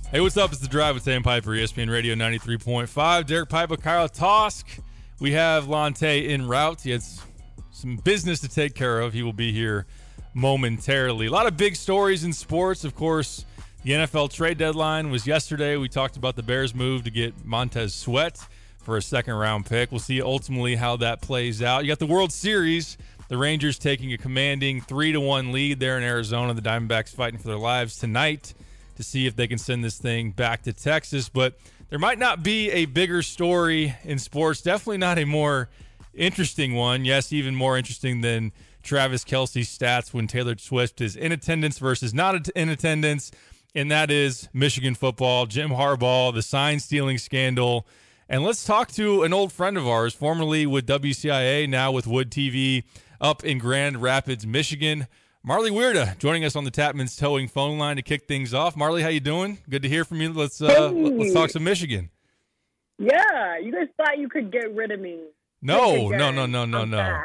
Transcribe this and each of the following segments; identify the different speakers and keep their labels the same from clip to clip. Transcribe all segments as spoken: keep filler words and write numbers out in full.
Speaker 1: Hey, what's up? It's The Drive with Sam Piper, E S P N Radio ninety-three point five. Derek Piper, Kyle Tosk. We have Lante en route. He has some business to take care of. He will be here momentarily. A lot of big stories in sports. Of course, the N F L trade deadline was yesterday. We talked about the Bears' move to get Montez Sweat for a second-round pick. We'll see ultimately how that plays out. You got the World Series. The Rangers taking a commanding three to one lead there in Arizona. The Diamondbacks fighting for their lives tonight to see if they can send this thing back to Texas. But there might not be a bigger story in sports, definitely not a more interesting one. Yes, even more interesting than Travis Kelce's stats when Taylor Swift is in attendance versus not in attendance, and that is Michigan football, Jim Harbaugh, the sign-stealing scandal. And let's talk to an old friend of ours, formerly with W C I A, now with Wood T V up in Grand Rapids, Michigan. Marley Weirda joining us on the Tapman's Towing phone line to kick things off. Marley, how you doing? Good to hear from you. Let's uh,
Speaker 2: hey.
Speaker 1: let's talk some Michigan.
Speaker 2: Yeah, you guys thought you could get rid of me.
Speaker 1: No, no, no, no, no, no.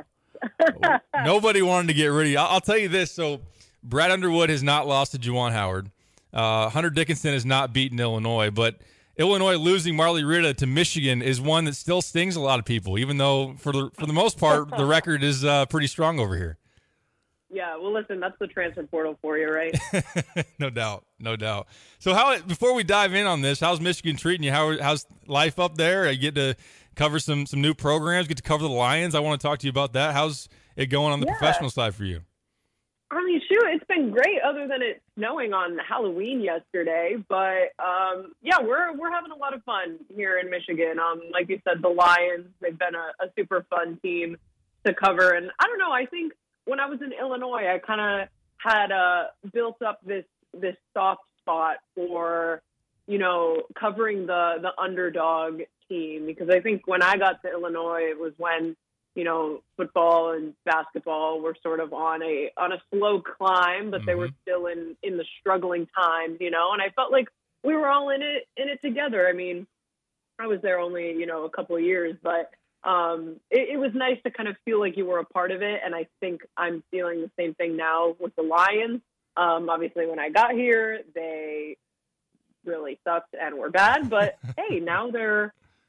Speaker 1: Nobody wanted to get rid of you. I'll, I'll tell you this. So Brad Underwood has not lost to Juwan Howard. Uh, Hunter Dickinson has not beaten Illinois, but Illinois losing Marley Weirda to Michigan is one that still stings a lot of people, even though for the for the most part the record is uh, pretty strong over here.
Speaker 2: Yeah, well, listen, that's the transfer portal for you, right?
Speaker 1: No doubt, no doubt. So, how before we dive in on this, how's Michigan treating you? How how's life up there? You get to cover some some new programs, get to cover the Lions. I want to talk to you about that. How's it going on the
Speaker 2: yeah.
Speaker 1: professional side for you?
Speaker 2: I mean, shoot, it's been great, other than it snowing on Halloween yesterday. But um, yeah, we're we're having a lot of fun here in Michigan. Um, like you said, the Lions, they've been a, a super fun team to cover, and I don't know, I think. When I was in Illinois, I kind of had uh, built up this this soft spot for, you know, covering the the underdog team, because I think when I got to Illinois, it was when, you know, football and basketball were sort of on a on a slow climb, but mm-hmm. they were still in in the struggling times, you know, and I felt like we were all in it in it together. I mean, I was there only, you know, a couple of years, but Um, it, it was nice to kind of feel like you were a part of it, and I think I'm feeling the same thing now with the Lions. Um, obviously, when I got here, they really sucked and were bad, but hey, now they're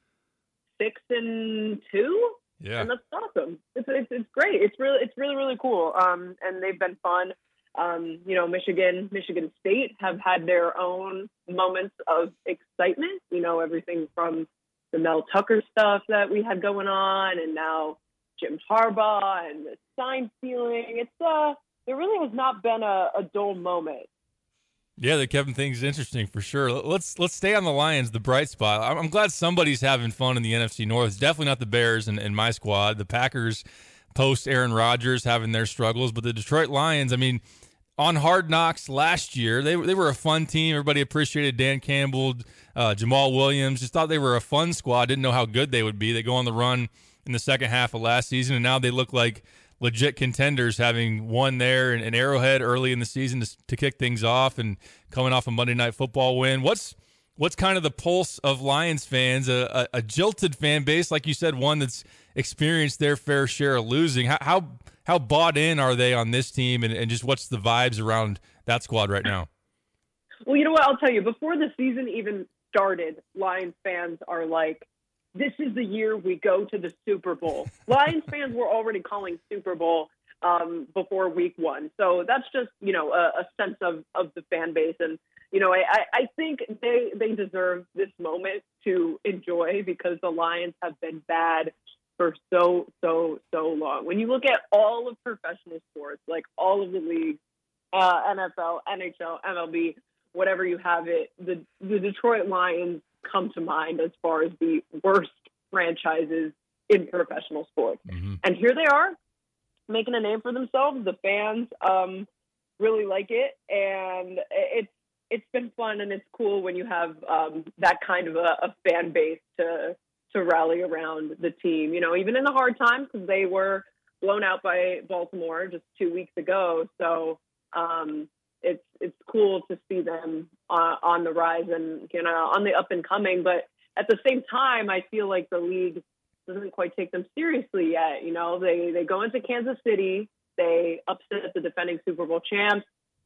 Speaker 2: six and two,
Speaker 1: yeah,
Speaker 2: and that's awesome. It's, it's it's great. It's really it's really really cool. Um, and they've been fun. Um, you know, Michigan, Michigan State have had their own moments of excitement. You know, everything from the Mel Tucker stuff that we had going on, and now Jim Harbaugh and the sign stealing. It's uh, there really has not been a, a dull moment.
Speaker 1: Yeah, they're keeping things interesting for sure. Let's let's stay on the Lions, the bright spot. I'm, I'm glad somebody's having fun in the N F C North. It's definitely not the Bears and, and my squad. The Packers post Aaron Rodgers having their struggles, but the Detroit Lions, I mean, on Hard Knocks last year, they they were a fun team. Everybody appreciated Dan Campbell, uh, Jamal Williams. Just thought they were a fun squad. Didn't know how good they would be. They go on the run in the second half of last season, and now they look like legit contenders, having won there in, in Arrowhead early in the season to, to kick things off, and coming off a Monday Night Football win. What's what's kind of the pulse of Lions fans? A, a, a jilted fan base, like you said, one that's experienced their fair share of losing. How how How bought in are they on this team, and, and just what's the vibes around that squad right now?
Speaker 2: Well, you know what? I'll tell you, before the season even started, Lions fans are like, this is the year we go to the Super Bowl. Lions fans were already calling Super Bowl um, before week one. So that's just, you know, a, a sense of, of the fan base. And, you know, I, I think they, they deserve this moment to enjoy, because the Lions have been bad for so, so, so long. When you look at all of professional sports, like all of the leagues, uh, N F L, N H L, M L B, whatever you have it, the, the Detroit Lions come to mind as far as the worst franchises in professional sports.
Speaker 1: Mm-hmm.
Speaker 2: And here they are, making a name for themselves. The fans um, really like it, and it's it's been fun, and it's cool when you have um, that kind of a, a fan base to to rally around the team, you know, even in the hard times, because they were blown out by Baltimore just two weeks ago. So um, it's it's cool to see them uh, on the rise and, you know, on the up and coming. But at the same time, I feel like the league doesn't quite take them seriously yet. You know, they, they go into Kansas City, they upset the defending Super Bowl champs,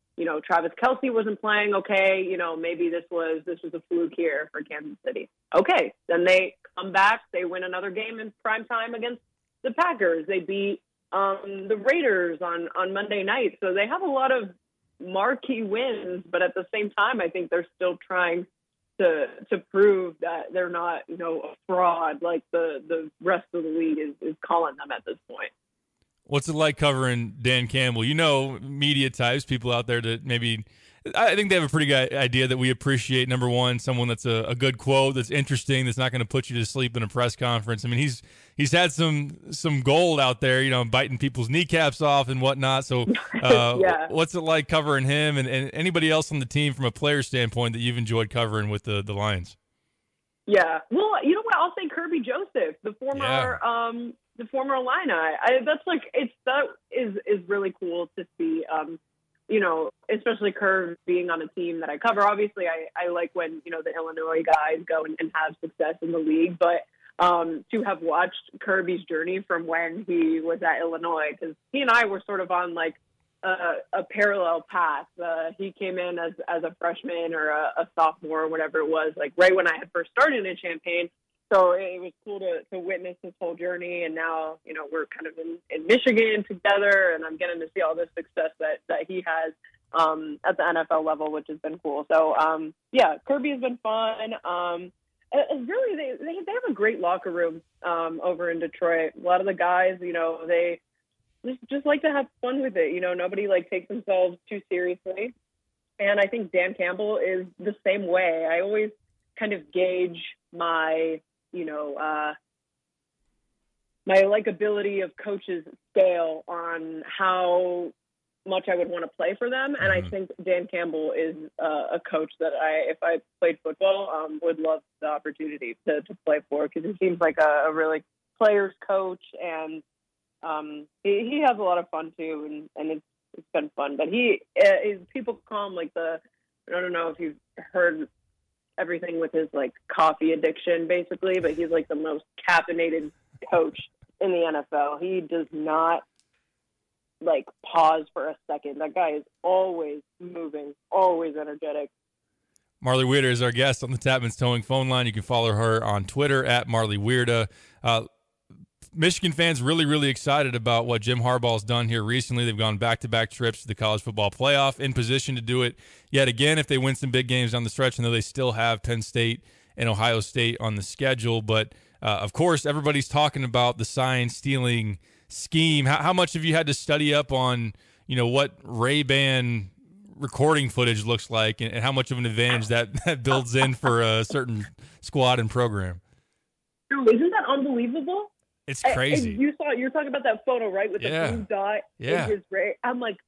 Speaker 2: you know, Travis Kelce wasn't playing. Okay, you know, maybe this was this was a fluke here for Kansas City. Okay, then they come back, they win another game in prime time against the Packers. They beat um, the Raiders on on Monday night. So they have a lot of marquee wins, but at the same time, I think they're still trying to to prove that they're not, you know, a fraud like the the rest of the league is, is calling them at this point.
Speaker 1: What's it like covering Dan Campbell? You know, media types, people out there that maybe, I think they have a pretty good idea that we appreciate, number one, someone that's a, a good quote, that's interesting, that's not going to put you to sleep in a press conference. I mean, he's he's had some some gold out there, you know, biting people's kneecaps off and whatnot. So uh,
Speaker 2: yeah.
Speaker 1: what's it like covering him and, and anybody else on the team from a player standpoint that you've enjoyed covering with the, the Lions?
Speaker 2: Yeah. Well, you know what? I'll say Kirby Joseph, the former
Speaker 1: Yeah. um,
Speaker 2: the former Illini. I, that's like, it's, that is, is really cool to see, um, you know, especially Curve being on a team that I cover. Obviously, I, I like when, you know, the Illinois guys go and, and have success in the league, but um, to have watched Kirby's journey from when he was at Illinois, because he and I were sort of on like a, a parallel path. Uh, he came in as, as a freshman or a, a sophomore or whatever it was, like right when I had first started in Champaign. So it was cool to, to witness his whole journey. And now, you know, we're kind of in, in Michigan together, and I'm getting to see all this success that, that he has um, at the N F L level, which has been cool. So, um, yeah, Kirby has been fun. Um, and really, they, they they have a great locker room um, over in Detroit. A lot of the guys, you know, they just, just like to have fun with it. You know, nobody, like, takes themselves too seriously. And I think Dan Campbell is the same way. I always kind of gauge my you know, uh, my likability of coaches scale on how much I would want to play for them. And I think Dan Campbell is uh, a coach that I, if I played football, um, would love the opportunity to, to play for, because he seems like a, a really player's coach, and um, he, he has a lot of fun too. And, and it's, it's been fun, but he uh, is, people call him like the, I don't know if you've heard everything with his like coffee addiction basically, but he's like the most caffeinated coach in the N F L. He does not like pause for a second. That guy is always moving, always energetic.
Speaker 1: Marley Weirda is our guest on the Tapman's Towing phone line. You can follow her on Twitter at Marley Weirda. Uh, Michigan fans really, really excited about what Jim Harbaugh's done here recently. They've gone back-to-back trips to the college football playoff, in position to do it yet again if they win some big games down the stretch. I know they still have Penn State and Ohio State on the schedule, but uh, of course, everybody's talking about the sign-stealing scheme. How, how much have you had to study up on, you know, what Ray-Ban recording footage looks like, and, and how much of an advantage that, that builds in for a certain squad and program?
Speaker 2: Oh, isn't that unbelievable?
Speaker 1: It's crazy.
Speaker 2: I, you saw, you're talking about that photo, right? With
Speaker 1: yeah.
Speaker 2: the blue dot
Speaker 1: yeah.
Speaker 2: in his ray. I'm like,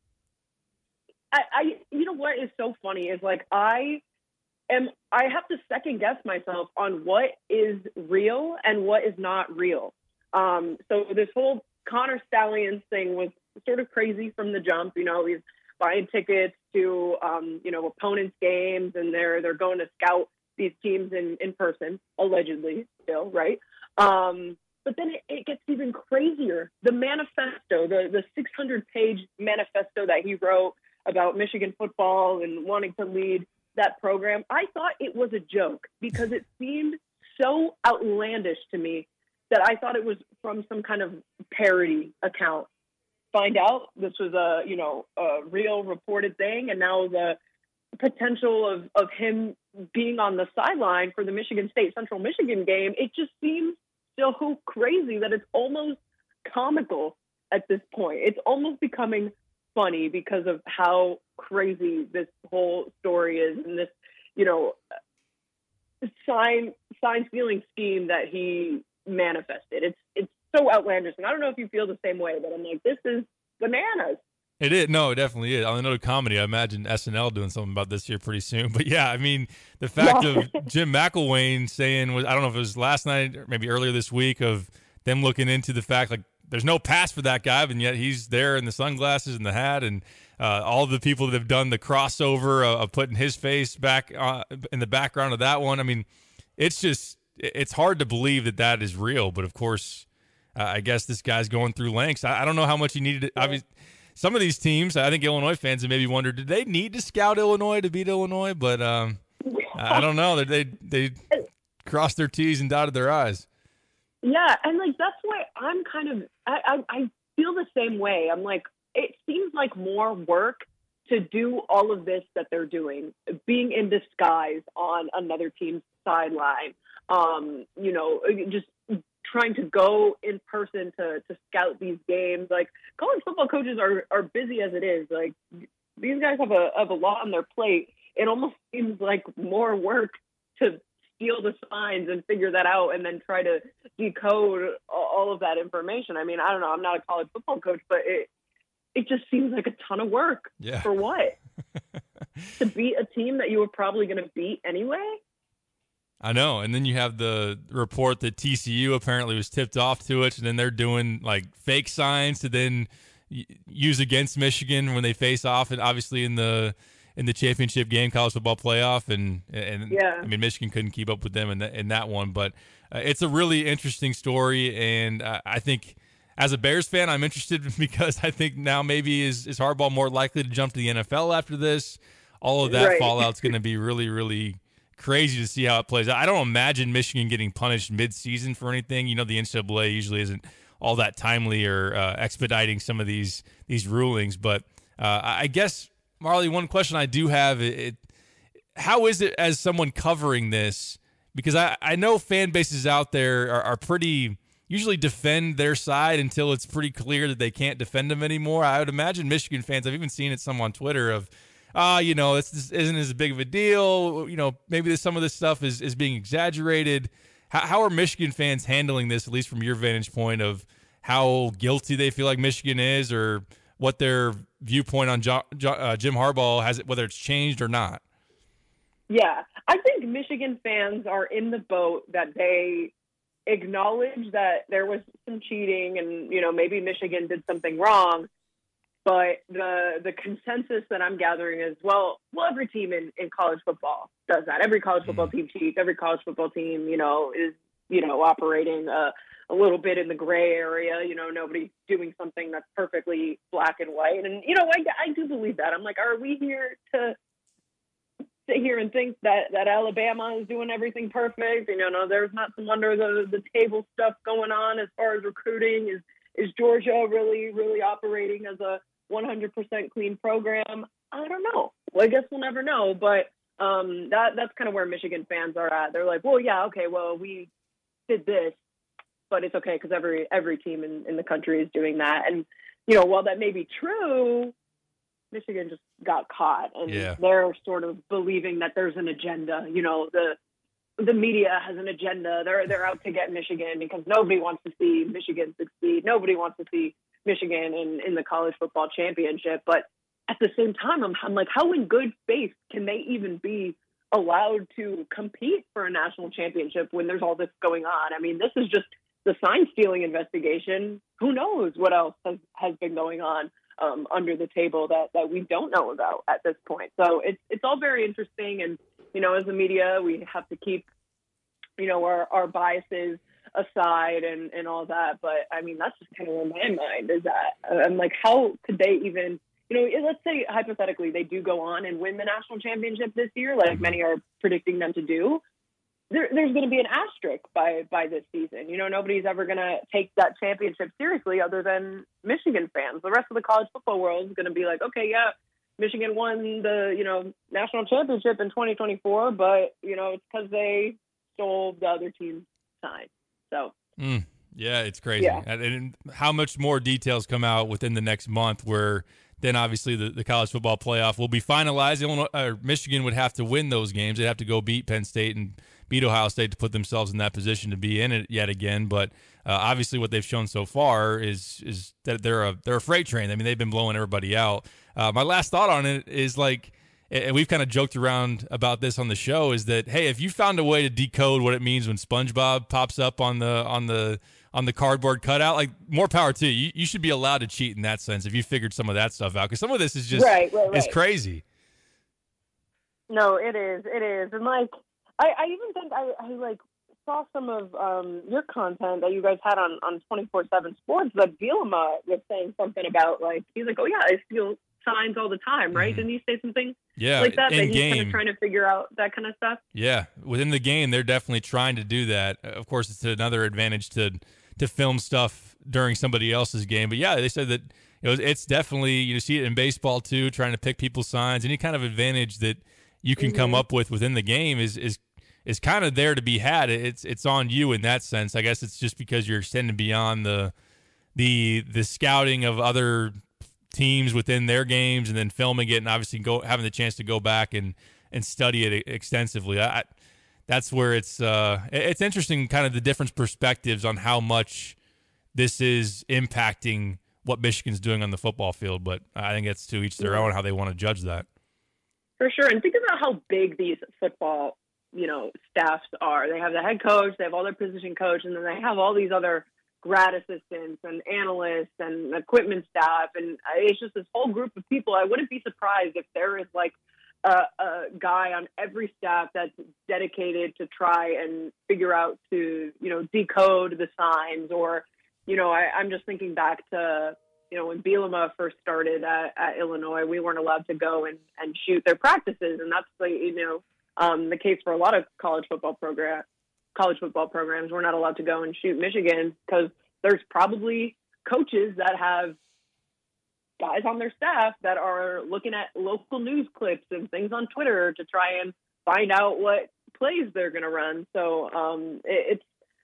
Speaker 2: I, I, you know what is so funny is like, I am, I have to second guess myself on what is real and what is not real. Um, so this whole Connor Stallions thing was sort of crazy from the jump. You know, he's buying tickets to, um, you know, opponents' games, and they're, they're going to scout these teams in, in person, allegedly still, right? Um, But then it, it gets even crazier. The manifesto, the, the six hundred page manifesto that he wrote about Michigan football and wanting to lead that program, I thought it was a joke because it seemed so outlandish to me that I thought it was from some kind of parody account. Find out this was a, you know, a real reported thing, and now the potential of, of him being on the sideline for the Michigan State Central Michigan game, it just seems so crazy that it's almost comical at this point. It's almost becoming funny because of how crazy this whole story is, and this, you know, sign sign stealing scheme that he manifested. It's it's so outlandish, and I don't know if you feel the same way, but I'm like, this is bananas.
Speaker 1: It is. No, it definitely is. On the note of comedy, I imagine S N L doing something about this here pretty soon. But yeah, I mean, the fact
Speaker 2: Yeah.
Speaker 1: of Jim McElwain saying, was I don't know if it was last night or maybe earlier this week, of them looking into the fact, like, there's no pass for that guy, and yet he's there in the sunglasses and the hat, and uh, all the people that have done the crossover of, of putting his face back uh, in the background of that one. I mean, it's just, it's hard to believe that that is real. But of course, uh, I guess this guy's going through lengths. I, I don't know how much he needed. To, obviously, some of these teams, I think Illinois fans have maybe wondered, did they need to scout Illinois to beat Illinois? But um, I don't know. They they crossed their T's and dotted their I's.
Speaker 2: Yeah, and like that's why I'm kind of I, I I feel the same way. I'm like, it seems like more work to do all of this that they're doing, being in disguise on another team's sideline. Um, you know, just trying to go in person to to scout these games. Like college football coaches are are busy as it is. Like these guys have a have a lot on their plate. It almost seems like more work to steal the signs and figure that out and then try to decode all of that information. I mean, I don't know. I'm not a college football coach, but it it just seems like a ton of work.
Speaker 1: Yeah.
Speaker 2: For what? To beat a team that you were probably going to beat anyway?
Speaker 1: I know. And then you have the report that T C U apparently was tipped off to it, and then they're doing like fake signs to then use against Michigan when they face off, and obviously in the in the championship game, college football playoff, and and
Speaker 2: yeah.
Speaker 1: I mean Michigan couldn't keep up with them in that in that one, but uh, it's a really interesting story, and uh, I think as a Bears fan, I'm interested because I think now maybe is is Harbaugh more likely to jump to the N F L after this. All of that
Speaker 2: right.
Speaker 1: fallout's going to be really really crazy to see how it plays out. I don't imagine Michigan getting punished mid-season for anything. You know, the N C double A usually isn't all that timely or uh, expediting some of these these rulings, but uh, I guess. Marley, one question I do have, it, it, how is it as someone covering this? Because I, I know fan bases out there are, are pretty, usually defend their side until it's pretty clear that they can't defend them anymore. I would imagine Michigan fans, I've even seen it some on Twitter of, ah, uh, you know, this, this isn't as big of a deal. You know, maybe this, some of this stuff is, is being exaggerated. How, how are Michigan fans handling this, at least from your vantage point of how guilty they feel like Michigan is, or what their viewpoint on jo- jo- uh, Jim Harbaugh has, whether it's changed or not?
Speaker 2: Yeah, I think Michigan fans are in the boat that they acknowledge that there was some cheating and, you know, maybe Michigan did something wrong. But the the consensus that I'm gathering is, well, well, every team in, in college football does that. Every college football team cheats. Every college football team, you know, is, you know, operating a, a little bit in the gray area. You know, nobody's doing something that's perfectly black and white. And, you know, I, I do believe that. I'm like, are we here to sit here and think that, that Alabama is doing everything perfect? You know, no, there's not some under the, the table stuff going on as far as recruiting. Is, is Georgia really, really operating as a one hundred percent clean program? I don't know. Well, I guess we'll never know. But um, that that's kind of where Michigan fans are at. They're like, well, yeah, okay, well, we did this, but it's okay because every every team in, in the country is doing that. And, you know, while that may be true, Michigan just got caught. And
Speaker 1: yeah.
Speaker 2: they're sort of believing that there's an agenda. You know, the the media has an agenda. They're they're out to get Michigan because nobody wants to see Michigan succeed. Nobody wants to see Michigan in, in the college football championship. But at the same time, I'm, I'm like, how in good faith can they even be allowed to compete for a national championship when there's all this going on? I mean, this is just the sign stealing investigation. Who knows what else has, has been going on um, under the table that, that we don't know about at this point. So it's, it's all very interesting. And, you know, as the media, we have to keep, you know, our, our biases aside and, and all that. But I mean, that's just kind of in my mind is that I'm like, how could they even, you know, let's say hypothetically they do go on and win the national championship this year, like many are predicting them to do. There, there's going to be an asterisk by, by this season. You know, nobody's ever going to take that championship seriously other than Michigan fans. The rest of the college football world is going to be like, okay, yeah, Michigan won the, you know, national championship in twenty twenty-four, but, you know, it's because they stole the other team's time. So,
Speaker 1: mm, yeah, it's crazy.
Speaker 2: Yeah.
Speaker 1: And, and how much more details come out within the next month where then obviously the, the college football playoff will be finalized. Illinois, or Michigan would have to win those games. They'd have to go beat Penn State and beat Ohio State to put themselves in that position to be in it yet again. But uh, obviously what they've shown so far is is that they're a they're a freight train. I mean, they've been blowing everybody out. Uh, my last thought on it is like, and we've kind of joked around about this on the show, is that, hey, if you found a way to decode what it means when SpongeBob pops up on the on the on the cardboard cutout, like, more power to you. You, you should be allowed to cheat in that sense if you figured some of that stuff out, because some of this is just
Speaker 2: right, right, right.
Speaker 1: is crazy.
Speaker 2: No, it is, it is, and like I, I even think I, I like saw some of um, your content that you guys had on, on twenty-four seven Sports that Bielema was saying something about, like, he's like, oh, yeah, I steal signs all the time, right? Mm-hmm. Didn't he say something
Speaker 1: yeah,
Speaker 2: like that, that
Speaker 1: he's
Speaker 2: kind of trying to figure out that kind of stuff?
Speaker 1: Yeah, within the game, they're definitely trying to do that. Of course, it's another advantage to to film stuff during somebody else's game. But, yeah, they said that you know it's definitely, you see it in baseball, too, trying to pick people's signs. Any kind of advantage that you can mm-hmm. come up with within the game is is is kind of there to be had. It's it's on you in that sense. I guess it's just because you're extending beyond the the the scouting of other teams within their games and then filming it and obviously go having the chance to go back and and study it extensively. I, that's where it's uh it's interesting, kind of the different perspectives on how much this is impacting what Michigan's doing on the football field. But I think it's to each their own how they want to judge that.
Speaker 2: For sure. And think about how big these football, you know, staffs are. They have the head coach, they have all their position coach, and then they have all these other grad assistants and analysts and equipment staff. And it's just this whole group of people. I wouldn't be surprised if there is like a, a guy on every staff that's dedicated to try and figure out to, you know, decode the signs. Or, you know, I, I'm just thinking back to, you know, when Bielema first started at, at Illinois, we weren't allowed to go and, and shoot their practices. And that's, like, you know, um, the case for a lot of college football program, college football programs. We're not allowed to go and shoot Michigan because there's probably coaches that have guys on their staff that are looking at local news clips and things on Twitter to try and find out what plays they're going to run. So um, it,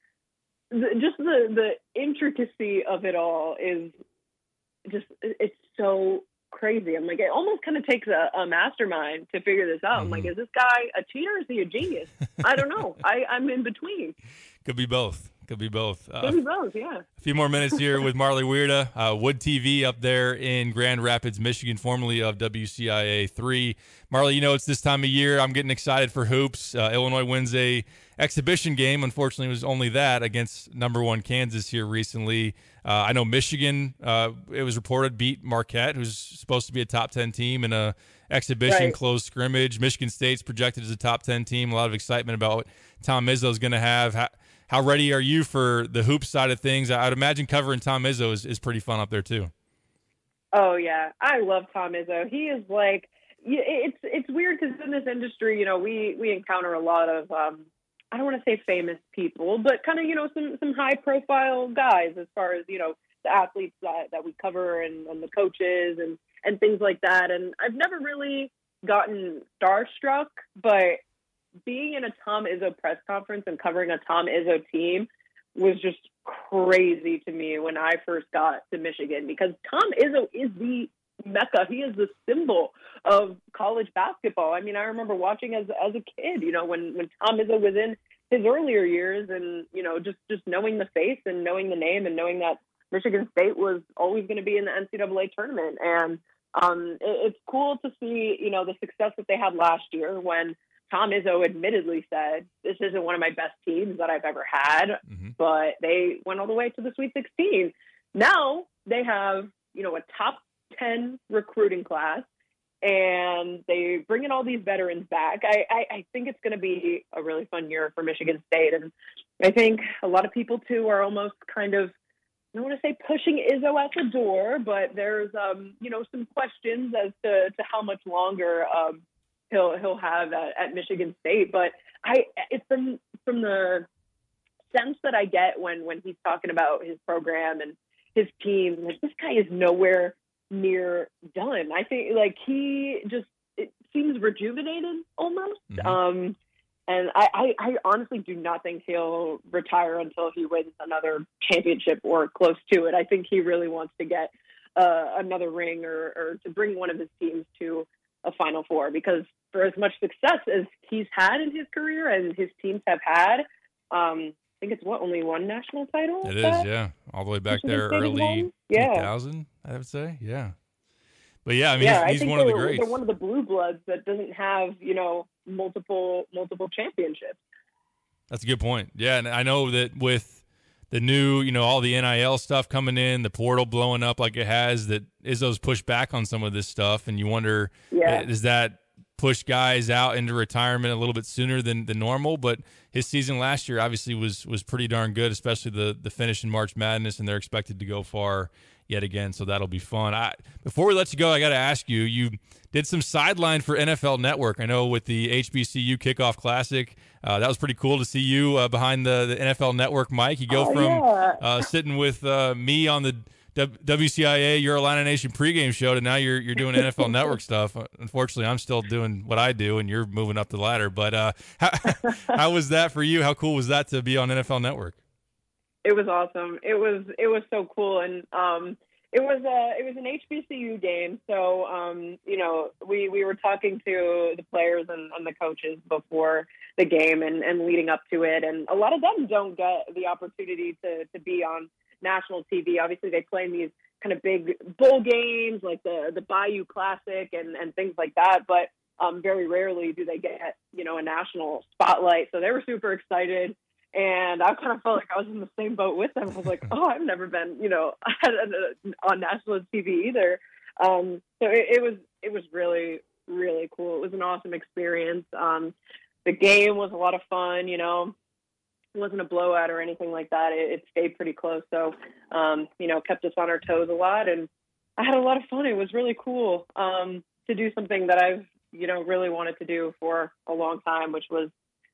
Speaker 2: it's just the, the intricacy of it all is just, it's so crazy. I'm like, it almost kind of takes a, a mastermind to figure this out. Mm-hmm. I'm like, is this guy a cheater? Is he a genius? I don't know. I, I'm in between.
Speaker 1: Could be both. Could be both.
Speaker 2: Uh, Could be both, yeah.
Speaker 1: A few more minutes here with Marley Weirda, uh, Wood T V up there in Grand Rapids, Michigan, formerly of W C I A three. Marley, you know it's this time of year. I'm getting excited for hoops. Uh, Illinois wins a exhibition game. Unfortunately, it was only that against number one Kansas here recently. Uh, I know Michigan, uh, it was reported, beat Marquette, who's supposed to be a top ten team in a exhibition right. close scrimmage. Michigan State's projected as a top ten team. A lot of excitement about what Tom Izzo's going to have. How, how ready are you for the hoop side of things? I'd imagine covering Tom Izzo is, is pretty fun up there too.
Speaker 2: Oh yeah, I love Tom Izzo. He is like, it's it's weird because in this industry, you know, we we encounter a lot of um, I don't want to say famous people, but kind of, you know, some some high profile guys as far as, you know, the athletes that, that we cover and, and the coaches and and things like that. And I've never really gotten starstruck, but being in a Tom Izzo press conference and covering a Tom Izzo team was just crazy to me when I first got to Michigan, because Tom Izzo is the mecca. He is the symbol of college basketball. I mean, I remember watching as as a kid, you know, when, when Tom Izzo was in his earlier years, and, you know, just, just knowing the face and knowing the name and knowing that Michigan State was always going to be in the N C double A tournament. And um, it, it's cool to see, you know, the success that they had last year when Tom Izzo admittedly said, this isn't one of my best teams that I've ever had, mm-hmm. but they went all the way to the Sweet sixteen. Now they have, you know, a top ten recruiting class, and they bring in all these veterans back. I, I, I think it's going to be a really fun year for Michigan State. And I think a lot of people, too, are almost kind of, I don't want to say pushing Izzo out the door, but there's, um, you know, some questions as to, to how much longer um, he'll he'll have at, at Michigan State. But I, it's from from the sense that I get when when he's talking about his program and his team, like, this guy is nowhere near done. I think, like, he just, it seems rejuvenated almost. Mm-hmm. Um, and I, I, I honestly do not think he'll retire until he wins another championship or close to it. I think he really wants to get uh, another ring or, or to bring one of his teams to a Final Four, because for as much success as he's had in his career and his teams have had, um, I think it's what, only one national title?
Speaker 1: It is, yeah. All the way back there, early yeah. two thousand, I would say, yeah. But yeah, I mean,
Speaker 2: yeah,
Speaker 1: he's, he's
Speaker 2: I
Speaker 1: one of the
Speaker 2: they're,
Speaker 1: greats.
Speaker 2: They're one of the blue bloods that doesn't have, you know, multiple multiple championships.
Speaker 1: That's a good point. Yeah, and I know that with the new, you know, all the N I L stuff coming in, the portal blowing up like it has, that Izzo's pushed back on some of this stuff, and you wonder,
Speaker 2: yeah.
Speaker 1: is that push guys out into retirement a little bit sooner than, than normal. But his season last year obviously was was pretty darn good, especially the the finish in March Madness, and they're expected to go far yet again. So that'll be fun. I, before we let you go, I got to ask you, you did some sideline for N F L Network. I know with the H B C U Kickoff Classic, uh, that was pretty cool to see you uh, behind the, the N F L Network mic. You go
Speaker 2: oh,
Speaker 1: from
Speaker 2: yeah.
Speaker 1: uh, sitting with uh, me on the W C I A, your Illini Nation pregame show, to now you're you're doing N F L Network stuff. Unfortunately, I'm still doing what I do, and you're moving up the ladder. But uh, how, how was that for you? How cool was that to be on N F L Network?
Speaker 2: It was awesome. It was it was so cool, and um, it was a it was an H B C U game. So um, you know, we, we were talking to the players and, and the coaches before the game and, and leading up to it, and a lot of them don't get the opportunity to to be on national T V. Obviously, they play in these kind of big bowl games like the the Bayou Classic and, and things like that, but um, very rarely do they get, you know, a national spotlight. So they were super excited, and I kind of felt like I was in the same boat with them. I was like, oh, I've never been, you know, on national T V either. Um, so it, it was it was really, really cool. It was an awesome experience. Um, the game was a lot of fun, you know. It wasn't a blowout or anything like that. It, it stayed pretty close. So, um, you know, kept us on our toes a lot. And I had a lot of fun. It was really cool um, to do something that I've, you know, really wanted to do for a long time, which was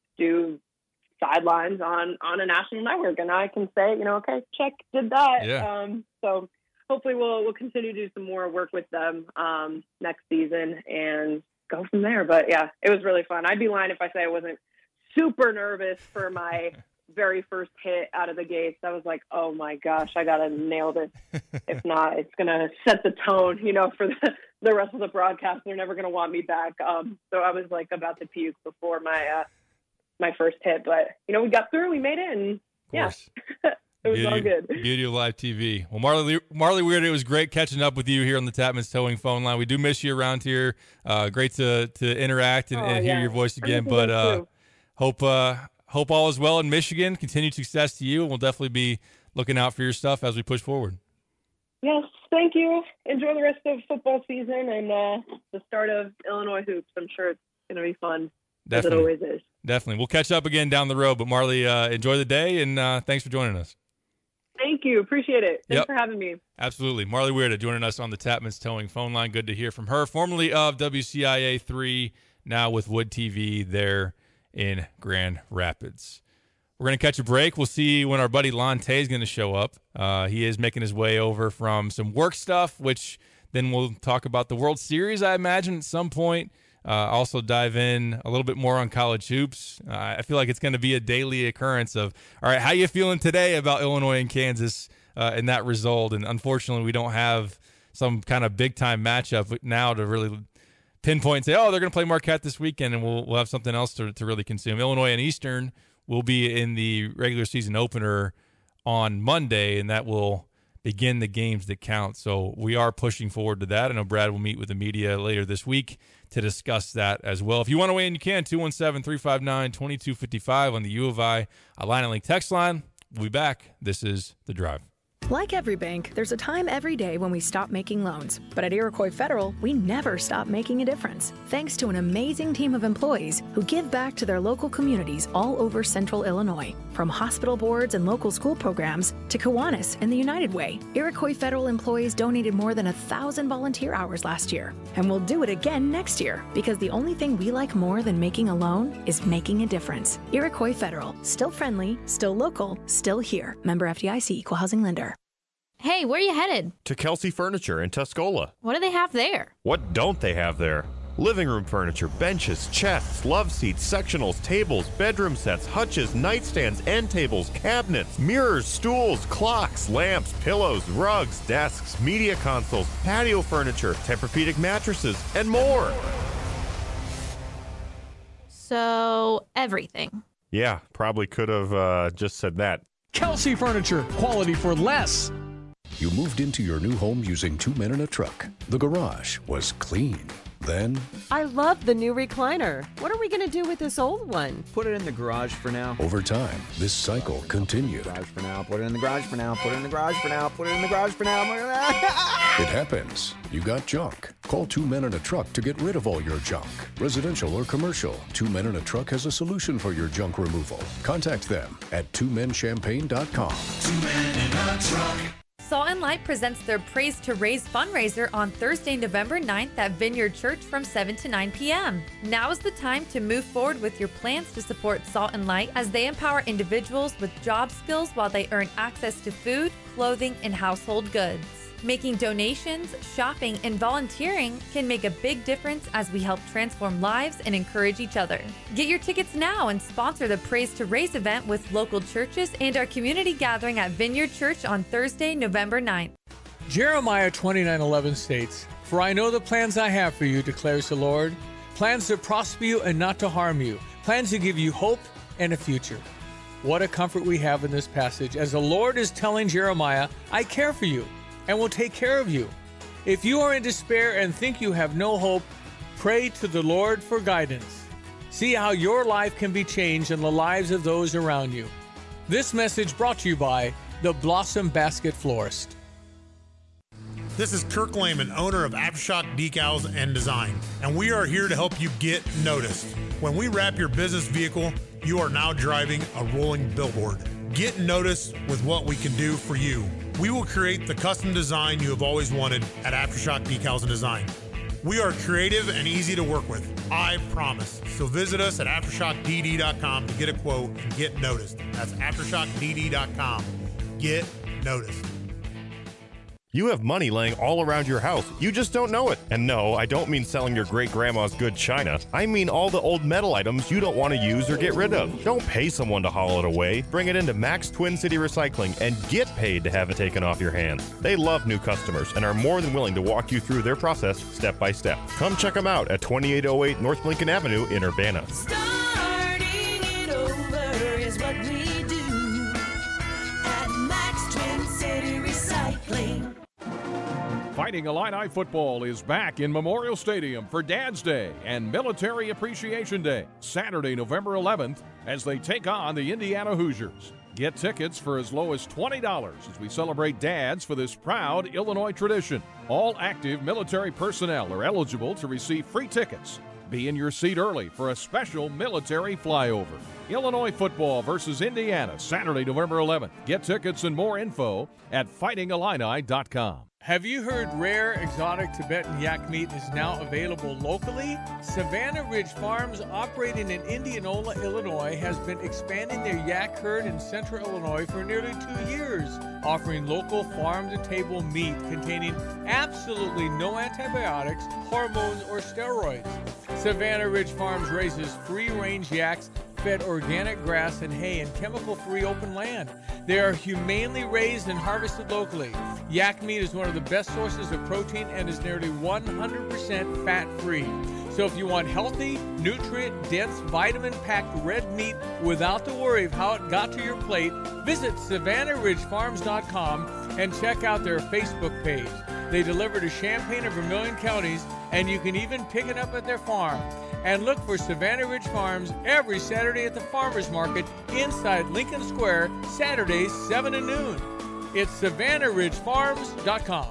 Speaker 2: do sidelines on, on a national network. And I can say, you know, okay, check, did that.
Speaker 1: Yeah.
Speaker 2: Um, so hopefully we'll, we'll continue to do some more work with them um, next season and go from there. But yeah, it was really fun. I'd be lying if I say I wasn't super nervous for my very first hit out of the gates. I was like, oh my gosh, I got to nail this. If not, it's going to set the tone, you know, for the, the rest of the broadcast. They're never going to want me back. Um, so I was like about to puke before my, uh, my first hit, but you know, we got through, we made it, and yeah, it was
Speaker 1: beauty,
Speaker 2: all good.
Speaker 1: Beauty of live T V. Well, Marley, Marley Weird, it was great catching up with you here on the Tapman's Towing phone line. We do miss you around here. Uh, great to, to interact and,
Speaker 2: oh,
Speaker 1: and hear
Speaker 2: yeah.
Speaker 1: your voice again, but, uh,
Speaker 2: too.
Speaker 1: Hope uh, hope all is well in Michigan. Continued success to you, and we'll definitely be looking out for your stuff as we push forward.
Speaker 2: Yes, thank you. Enjoy the rest of football season and uh, the start of Illinois hoops. I'm sure it's going to be fun,
Speaker 1: Definitely.
Speaker 2: as it always is.
Speaker 1: Definitely. We'll catch up again down the road, but Marley, uh, enjoy the day, and uh, thanks for joining us.
Speaker 2: Thank you. Appreciate it. Thanks
Speaker 1: yep.
Speaker 2: for having me.
Speaker 1: Absolutely. Marley Weirda joining us on the Tapman's Towing phone line. Good to hear from her, formerly of W C I A three, now with Wood T V there in Grand Rapids. We're going to catch a break. We'll see when our buddy Lonte is going to show up. Uh, he is making his way over from some work stuff, which then we'll talk about the World Series, I imagine, at some point. Uh, also dive in a little bit more on college hoops. Uh, I feel like it's going to be a daily occurrence of, all right, how you feeling today about Illinois and Kansas uh, and that result? And unfortunately, we don't have some kind of big-time matchup now to really pinpoint and say, oh, they're going to play Marquette this weekend, and we'll we'll have something else to, to really consume. Illinois and Eastern will be in the regular season opener on Monday, and that will begin the games that count. So we are pushing forward to that. I know Brad will meet with the media later this week to discuss that as well. If you want to weigh in, you can. two one seven, three five nine, two two five five on the U of I Line and Link text line. We'll be back. This is The Drive.
Speaker 3: Like every bank, there's a time every day when we stop making loans. But at Iroquois Federal, we never stop making a difference. Thanks to an amazing team of employees who give back to their local communities all over central Illinois. From hospital boards and local school programs to Kiwanis and the United Way, Iroquois Federal employees donated more than a thousand volunteer hours last year. And we'll do it again next year, because the only thing we like more than making a loan is making a difference. Iroquois Federal, still friendly, still local, still here. Member F D I C, Equal Housing Lender.
Speaker 4: Hey, where are you headed?
Speaker 5: To Kelsey Furniture in Tuscola.
Speaker 4: What do they have there?
Speaker 5: What don't they have there? Living room furniture, benches, chests, love seats, sectionals, tables, bedroom sets, hutches, nightstands, end tables, cabinets, mirrors, stools, clocks, lamps, pillows, rugs, desks, media consoles, patio furniture, Tempur-Pedic mattresses, and more.
Speaker 4: So, everything.
Speaker 5: Yeah, probably could have uh, just said that.
Speaker 6: Kelsey Furniture, quality for less.
Speaker 7: You moved into your new home using two men in a truck. The garage was clean. Then,
Speaker 8: I love the new recliner. What are we going to do with this old one?
Speaker 9: Put it in the garage for now.
Speaker 7: over time, this cycle continued.
Speaker 9: Garage for now. Put it in the garage for now. Put it in the garage for now. Put it in the garage for now.
Speaker 7: It happens. You got junk. Call Two Men in a Truck to get rid of all your junk. Residential or commercial, Two Men in a Truck has a solution for your junk removal. Contact them at two men champagne dot com.
Speaker 10: Two men in a truck.
Speaker 11: Salt and Light presents their Praise to Raise fundraiser on Thursday, November ninth at Vineyard Church from seven to nine p.m. Now is the time to move forward with your plans to support Salt and Light as they empower individuals with job skills while they earn access to food, clothing, and household goods. Making donations, shopping, and volunteering can make a big difference as we help transform lives and encourage each other. Get your tickets now and sponsor the Praise to Raise event with local churches and our community gathering at Vineyard Church on Thursday, November ninth.
Speaker 6: Jeremiah twenty-nine eleven states, "For I know the plans I have for you, declares the Lord, plans to prosper you and not to harm you, plans to give you hope and a future." What a comfort we have in this passage, as the Lord is telling Jeremiah, I care for you and will take care of you. If you are in despair and think you have no hope, pray to the Lord for guidance. See how your life can be changed and the lives of those around you. This message brought to you by the Blossom Basket Florist.
Speaker 12: This is Kirk Lehman, owner of Aftershock Decals and Design, and we are here to help you get noticed. When we wrap your business vehicle, you are now driving a rolling billboard. Get noticed with what we can do for you. We will create the custom design you have always wanted at Aftershock Decals and Design. We are creative and easy to work with, I promise. So visit us at aftershock d d dot com to get a quote and get noticed. That's aftershock d d dot com. Get noticed.
Speaker 5: You have money laying all around your house. You just don't know it. And no, I don't mean selling your great-grandma's good china. I mean all the old metal items you don't want to use or get rid of. Don't pay someone to haul it away. Bring it into Max Twin City Recycling and get paid to have it taken off your hands. They love new customers and are more than willing to walk you through their process step by step. Come check them out at twenty-eight oh eight North Lincoln Avenue in Urbana.
Speaker 10: Starting it over is what we do at Max Twin City Recycling.
Speaker 13: Fighting Illini football is back in Memorial Stadium for Dad's Day and Military Appreciation Day, Saturday, November eleventh, as they take on the Indiana Hoosiers. Get tickets for as low as twenty dollars as we celebrate dads for this proud Illinois tradition. All active military personnel are eligible to receive free tickets. Be in your seat early for a special military flyover. Illinois football versus Indiana, Saturday, November eleventh. Get tickets and more info at fighting illini dot com.
Speaker 6: Have you heard rare, exotic Tibetan yak meat is now available locally? Savannah Ridge Farms, operating in Indianola, Illinois, has been expanding their yak herd in central Illinois for nearly two years, offering local farm-to-table meat containing absolutely no antibiotics, hormones, or steroids. Savannah Ridge Farms raises free-range yaks fed organic grass and hay in chemical-free open land. They are humanely raised and harvested locally. Yak meat is one of the best sources of protein and is nearly one hundred percent fat-free. So if you want healthy, nutrient-dense, vitamin-packed red meat without the worry of how it got to your plate, visit savannah ridge farms dot com and check out their Facebook page. They deliver to Champaign and Vermilion counties, and you can even pick it up at their farm. And look for Savannah Ridge Farms every Saturday at the Farmers Market inside Lincoln Square, Saturdays seven to noon. It's savannah ridge farms dot com.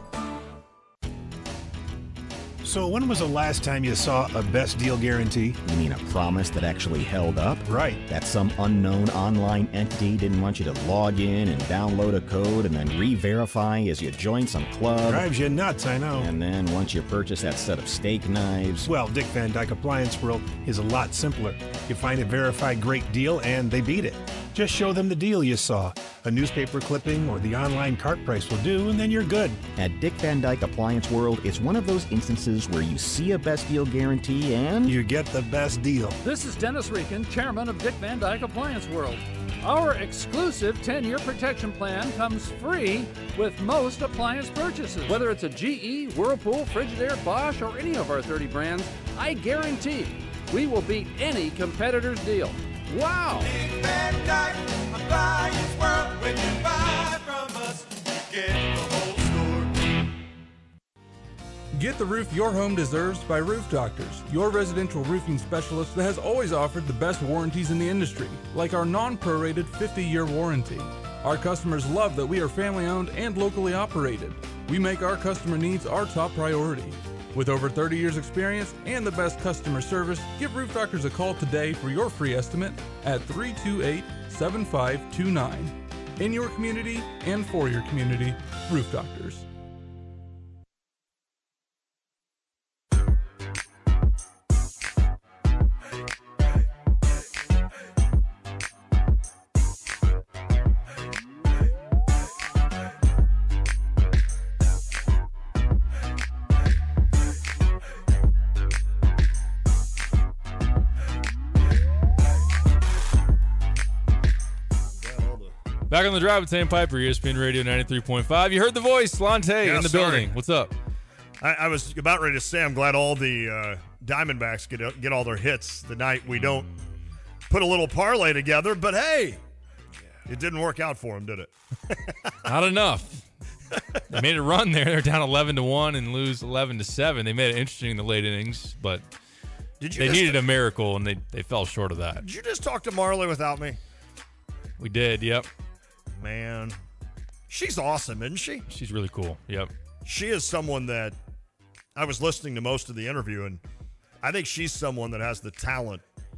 Speaker 14: So when was the last time you saw a best deal guarantee?
Speaker 9: You mean a promise that actually held up?
Speaker 14: Right.
Speaker 9: That some unknown online entity didn't want you to log in and download a code and then re-verify as you join some club.
Speaker 14: Drives you nuts, I know.
Speaker 9: And then once you purchase that set of steak knives...
Speaker 14: Well, Dick Van Dyke Appliance World is a lot simpler. You find a verified great deal and they beat it. Just show them the deal you saw. A newspaper clipping or the online cart price will do, and then you're good.
Speaker 9: At Dick Van Dyke Appliance World, it's one of those instances where you see a best deal guarantee and...
Speaker 14: you get the best deal.
Speaker 15: This is Dennis Rieken, chairman of Dick Van Dyke Appliance World. Our exclusive ten-year protection plan comes free with most appliance purchases. Whether it's a G E, Whirlpool, Frigidaire, Bosch, or any of our thirty brands, I guarantee we will beat any competitor's deal. Wow!
Speaker 10: Dick Van Dyke Appliance World. When you buy from us, you get the whole store.
Speaker 16: Get the roof your home deserves by Roof Doctors, your residential roofing specialist that has always offered the best warranties in the industry, like our non-prorated fifty-year warranty. Our customers love that we are family-owned and locally operated. We make our customer needs our top priority. With over thirty years experience and the best customer service, give Roof Doctors a call today for your free estimate at three two eight, seven five two nine. In your community and for your community, Roof Doctors.
Speaker 1: Back on the drive with Sam Piper, E S P N Radio ninety-three point five. You heard the voice, Lante,
Speaker 17: Yeah,
Speaker 1: in the
Speaker 17: sorry.
Speaker 1: building. What's up?
Speaker 17: I, I was about ready to say I'm glad all the uh, Diamondbacks get get all their hits the night we don't put a little parlay together. But hey, it didn't work out for them, did it?
Speaker 1: Not enough. They made a run there. They're down eleven to one and lose eleven to seven. They made it interesting in the late innings, but
Speaker 17: Did you
Speaker 1: they
Speaker 17: just-
Speaker 1: needed a miracle, and they, they fell short of that.
Speaker 17: Did you just talk to Marley without me?
Speaker 1: We did, yep.
Speaker 17: Man, she's awesome, isn't she?
Speaker 1: She's really cool, yep.
Speaker 17: She is someone that I was listening to most of the interview, and I think she's someone that has the talent,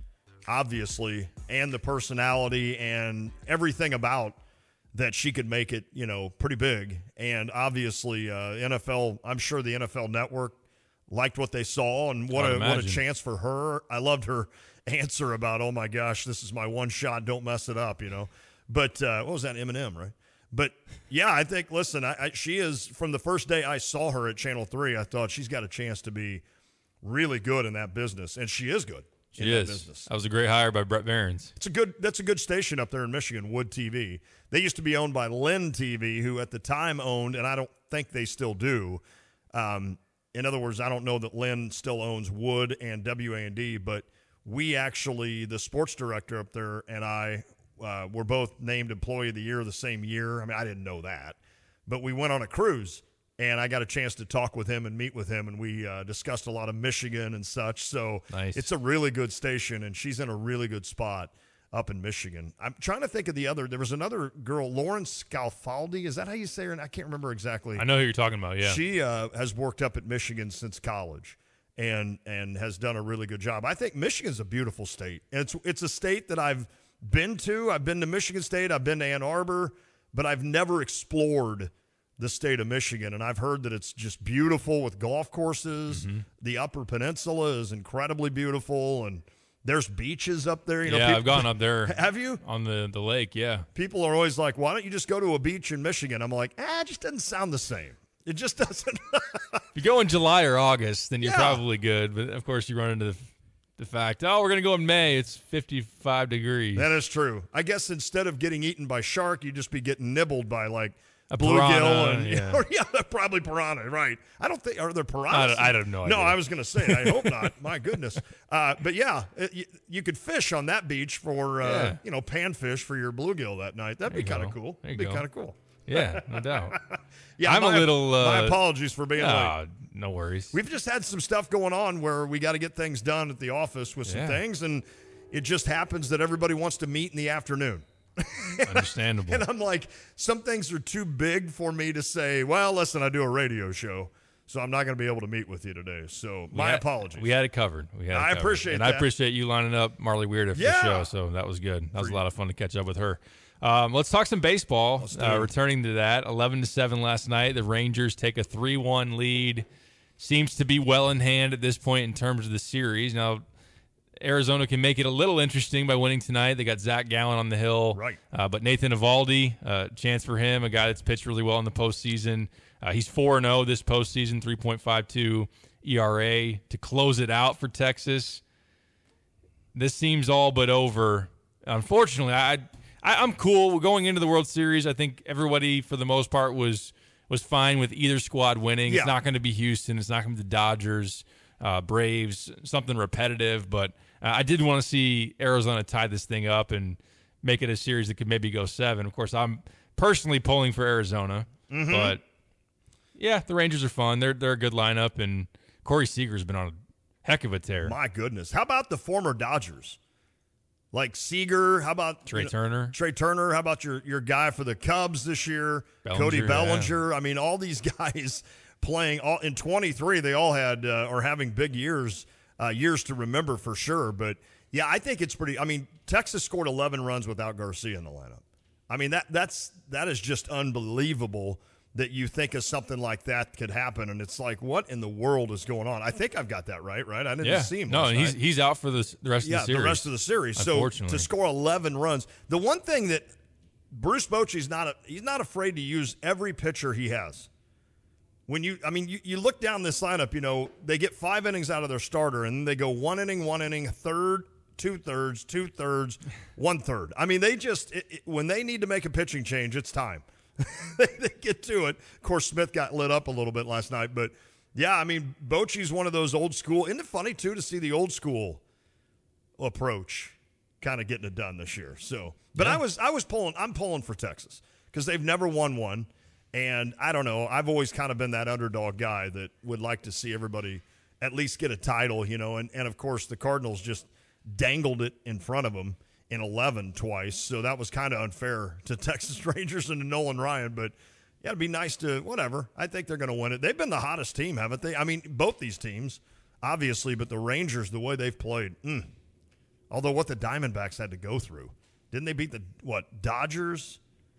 Speaker 17: obviously, and the personality and everything about that she could make it, you know, pretty big. And obviously, uh, N F L, I'm sure the N F L Network liked what they saw, and what
Speaker 1: I'd
Speaker 17: a what a
Speaker 1: imagine.
Speaker 17: chance for her. I loved her answer about, oh my gosh, this is my one shot, don't mess it up, you know. But uh, what was that, Eminem, right? But yeah, I think, listen, I, I, she is, from the first day I saw her at Channel three, I thought she's got a chance to be really good in that business, and she is good in
Speaker 1: She
Speaker 17: that
Speaker 1: is.
Speaker 17: business.
Speaker 1: That was a great hire by Brett Behrens.
Speaker 17: It's a good. That's a good station up there in Michigan, Wood T V. They used to be owned by Lynn T V, who at the time owned, and I don't think they still do. Um, in other words, I don't know that Lynn still owns Wood and W A N D, but we actually, the sports director up there and I, uh, were both named Employee of the Year the same year. I mean, I didn't know that, but we went on a cruise, and I got a chance to talk with him and meet with him, and we uh, discussed a lot of Michigan and such. So
Speaker 1: Nice.
Speaker 17: it's a really good station, and she's in a really good spot up in Michigan. I'm trying to think of the other. There was another girl, Lauren Scalfaldi. Is that how you say her? I can't remember exactly.
Speaker 1: I know who you're talking about, yeah.
Speaker 17: She uh, has worked up at Michigan since college and and has done a really good job. I think Michigan's a beautiful state. And it's it's a state that I've been to. I've been to Michigan State. I've been to Ann Arbor, but I've never explored the state of Michigan. And I've heard that it's just beautiful with golf courses.
Speaker 1: Mm-hmm.
Speaker 17: The Upper Peninsula is incredibly beautiful, and there's beaches up there. You know,
Speaker 1: yeah,
Speaker 17: people-
Speaker 1: I've gone up there.
Speaker 17: Have you?
Speaker 1: On the, the lake, yeah.
Speaker 17: People are always like, why don't you just go to a beach in Michigan? I'm like, ah, it just doesn't sound the same. It just doesn't.
Speaker 1: If you go in July or August, then you're
Speaker 17: Yeah.
Speaker 1: probably good. But, of course, you run into the, the fact, oh, we're going to go in May. It's fifty-five degrees.
Speaker 17: That is true. I guess instead of getting eaten by shark, you'd just be getting nibbled by like
Speaker 1: A
Speaker 17: bluegill
Speaker 1: piranha,
Speaker 17: and
Speaker 1: yeah.
Speaker 17: or, yeah, probably piranha, right? I don't think are there piranhas.
Speaker 1: I don't- I don't know
Speaker 17: No,
Speaker 1: idea.
Speaker 17: I was going to say I hope not. My goodness. Uh, but yeah, it, you, you could fish on that beach for uh,
Speaker 1: Yeah.
Speaker 17: you know panfish for your bluegill that night. That'd
Speaker 1: There
Speaker 17: be
Speaker 1: you
Speaker 17: kind of
Speaker 1: go.
Speaker 17: cool.
Speaker 1: There you
Speaker 17: That'd be
Speaker 1: go.
Speaker 17: kind of cool.
Speaker 1: Yeah, no doubt.
Speaker 17: Yeah,
Speaker 1: I'm
Speaker 17: my-
Speaker 1: a little. Uh,
Speaker 17: my apologies for being
Speaker 1: ah,
Speaker 17: late.
Speaker 1: No worries.
Speaker 17: We've just had some stuff going on where we got to get things done at the office with some
Speaker 1: Yeah.
Speaker 17: things, and it just happens that everybody wants to meet in the afternoon.
Speaker 1: Understandable.
Speaker 17: And I'm like, some things are too big for me to say, well, listen, I do a radio show, so I'm not going to be able to meet with you today. So
Speaker 1: We
Speaker 17: my
Speaker 1: had-
Speaker 17: apologies.
Speaker 1: We had it covered. We had it
Speaker 17: I
Speaker 1: covered.
Speaker 17: appreciate
Speaker 1: and
Speaker 17: that.
Speaker 1: I appreciate you lining up Marley Weirda for
Speaker 17: Yeah.
Speaker 1: the show. So that was good. That was a lot of fun to catch up with her. Um, let's talk some baseball.
Speaker 17: do
Speaker 1: Uh,
Speaker 17: it.
Speaker 1: returning to that, eleven to seven last night. The Rangers take a three one lead. Seems to be well in hand at this point in terms of the series. Now, Arizona can make it a little interesting by winning tonight. They got Zach Gallen on the hill.
Speaker 17: Right.
Speaker 1: Uh, but Nathan Eovaldi, uh, chance for him, a guy that's pitched really well in the postseason. Uh, he's four and oh this postseason, three point five two E R A to close it out for Texas. This seems all but over. Unfortunately, I, I I'm cool going into the World Series. I think everybody, for the most part, was was fine with either squad winning.
Speaker 17: Yeah.
Speaker 1: It's not going to be Houston. It's not going to be the Dodgers, uh, Braves, something repetitive. But uh, I did want to see Arizona tie this thing up and make it a series that could maybe go seven. Of course, I'm personally pulling for Arizona,
Speaker 17: Mhm.
Speaker 1: but Yeah, the Rangers are fun. They're they're a good lineup, and Corey Seager's been on a heck of a tear.
Speaker 17: My goodness. How about the former Dodgers? Like Seager, how about
Speaker 1: Trey
Speaker 17: you know,
Speaker 1: Turner?
Speaker 17: Trey Turner, how about your your guy for the Cubs this year?
Speaker 1: Bellinger,
Speaker 17: Cody Bellinger.
Speaker 1: yeah.
Speaker 17: I mean, all these guys playing all in twenty-three, they all had uh, or having big years, uh, years to remember for sure. But yeah, I think it's pretty. I mean, Texas scored eleven runs without Garcia in the lineup. I mean, that that's that is just unbelievable that you think of something like that could happen, and it's like, what in the world is going on? I think I've got that right, right? I didn't
Speaker 1: Yeah.
Speaker 17: see him.
Speaker 1: No,
Speaker 17: last
Speaker 1: he's
Speaker 17: night.
Speaker 1: he's out for the, the rest
Speaker 17: yeah,
Speaker 1: of the series.
Speaker 17: the rest of the series. So
Speaker 1: Unfortunately.
Speaker 17: to score eleven runs, the one thing that Bruce Bochy's not a, he's not afraid to use every pitcher he has. When you, I mean, you, you look down this lineup, you know, they get five innings out of their starter, and then they go one inning, one inning, third, two thirds, two thirds, one third. I mean, they just it, it, when they need to make a pitching change, it's time. they, they get to it. Of course, Smith got lit up a little bit last night, but yeah, I mean, Bochy's one of those old school. Isn't it funny too to see the old school approach kind of getting it done this year? So, but
Speaker 1: Yeah.
Speaker 17: I was I was pulling. I'm pulling for Texas because they've never won one, and I don't know. I've always kind of been that underdog guy that would like to see everybody at least get a title, you know. And and of course, the Cardinals just dangled it in front of them in eleven twice, so that was kind of unfair to Texas Rangers and to Nolan Ryan, but yeah, it'd be nice to, whatever. I think they're going to win it. They've been the hottest team, haven't they? I mean, both these teams, obviously, but the Rangers, the way they've played, mm. although what the Diamondbacks had to go through. Didn't they beat the, what, Dodgers?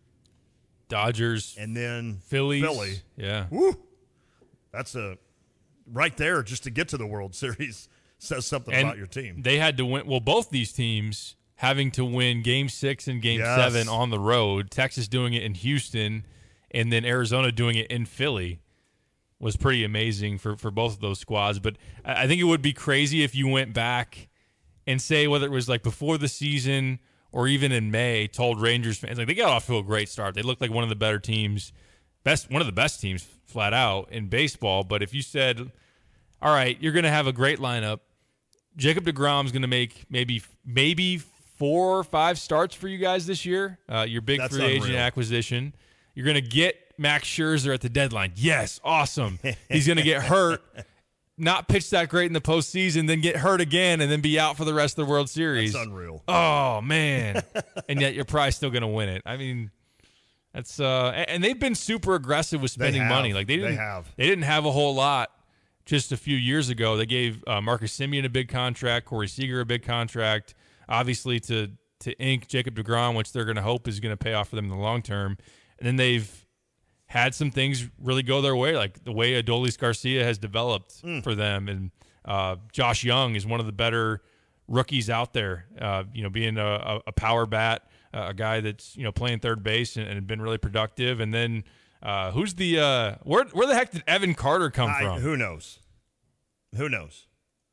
Speaker 1: Dodgers.
Speaker 17: And then
Speaker 1: Phillies.
Speaker 17: Philly.
Speaker 1: Yeah.
Speaker 17: Woo! That's a, right there, just to get to the World Series says something
Speaker 1: And
Speaker 17: about your team.
Speaker 1: They had to win. Well, both these teams having to win Game Six and Game
Speaker 17: Yes.
Speaker 1: Seven on the road. Texas doing it in Houston, and then Arizona doing it in Philly was pretty amazing for, for both of those squads. But I I think it would be crazy if you went back and say whether it was like before the season or even in May, told Rangers fans like they got off to a great start. They looked like one of the better teams, best one of the best teams flat out in baseball. But if you said, all right, you're going to have a great lineup, Jacob deGrom's going to make maybe maybe four or five starts for you guys this year. Uh, your big
Speaker 17: That's
Speaker 1: free agent
Speaker 17: unreal.
Speaker 1: acquisition. You're going to get Max Scherzer at the deadline. Yes, awesome. He's going to get hurt, not pitch that great in the postseason, then get hurt again, and then be out for the rest of the World Series.
Speaker 17: That's unreal.
Speaker 1: Oh, man. And yet you're probably still going to win it. I mean, that's uh, and and they've been super aggressive with spending
Speaker 17: have.
Speaker 1: money. Like they
Speaker 17: They
Speaker 1: didn't
Speaker 17: have.
Speaker 1: They didn't have a whole lot just a few years ago. They gave uh, Marcus Semien a big contract, Corey Seager a big contract, obviously to to ink Jacob deGrom, which they're going to hope is going to pay off for them in the long term. And then they've had some things really go their way, like the way Adolis Garcia has developed
Speaker 17: Mm.
Speaker 1: for them. And uh, Josh Young is one of the better rookies out there, uh, you know, being a, a, a power bat, uh, a guy that's, you know, playing third base and, and been really productive. And then uh, who's the uh, – where where the heck did Evan Carter come
Speaker 17: I-
Speaker 1: from?
Speaker 17: Who knows? Who knows?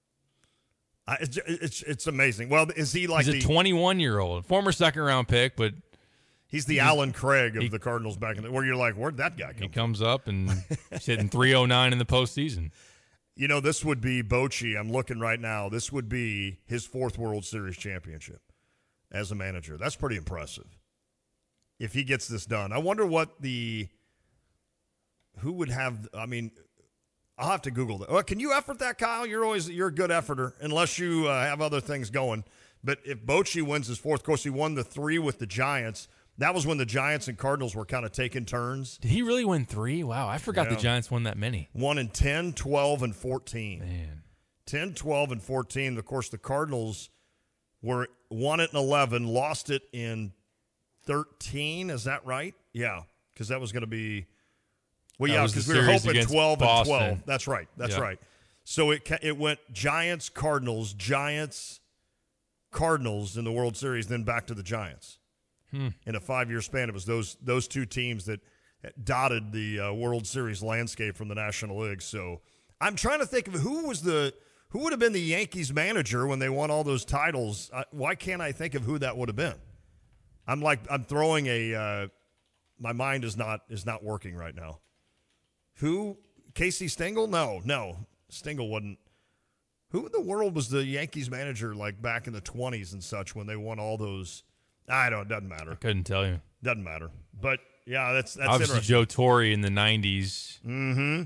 Speaker 17: I, it's, it's it's amazing. Well, is he like
Speaker 1: He's
Speaker 17: the
Speaker 1: a twenty-one-year-old, former second-round pick, but
Speaker 17: he's the
Speaker 1: he's-
Speaker 17: Alan Craig of
Speaker 1: he-
Speaker 17: the Cardinals back in the, where you're like, where'd that guy come
Speaker 1: he comes up and he's hitting three oh nine in the postseason.
Speaker 17: You know, this would be Bochy. I'm looking right now. This would be his fourth World Series championship as a manager. That's pretty impressive. If he gets this done, I wonder what the who would have. I mean, I'll have to Google that. Well, can you effort that, Kyle? You're always you're a good efforter, unless you uh, have other things going. But if Bochy wins his fourth, of course, he won the three with the Giants. That was when the Giants and Cardinals were kind of taking turns.
Speaker 1: Did he really win three? Wow, I forgot
Speaker 17: Yeah.
Speaker 1: the Giants won that many.
Speaker 17: One in ten, twelve, and fourteen.
Speaker 1: Man.
Speaker 17: ten, twelve, and fourteen. Of course, the Cardinals were won it in eleven, lost it in thirteen. Is that right? Yeah, because that was going to be – well,
Speaker 1: That
Speaker 17: yeah,
Speaker 1: was the
Speaker 17: because we were
Speaker 1: series
Speaker 17: hoping
Speaker 1: against
Speaker 17: twelve and
Speaker 1: Boston.
Speaker 17: twelve. That's right. That's
Speaker 1: Yeah.
Speaker 17: right. So it ca- it went Giants, Cardinals, Giants, Cardinals in the World Series, then back to the Giants.
Speaker 1: Hmm.
Speaker 17: In a five-year span, it was those those two teams that dotted the uh, World Series landscape from the National League. So I'm trying to think of who was the who would have been the Yankees manager when they won all those titles. I, why can't I think of who that would have been? I'm like I'm throwing a uh, my mind is not is not working right now. Who? Casey Stengel? No, no, Stengel wasn't. Who in the world was the Yankees manager like back in the twenties and such when they won all those? I don't. It doesn't matter.
Speaker 1: I couldn't tell you.
Speaker 17: Doesn't matter. But Yeah, that's that's
Speaker 1: obviously
Speaker 17: interesting.
Speaker 1: Joe Torre in the nineties.
Speaker 17: Mm-hmm.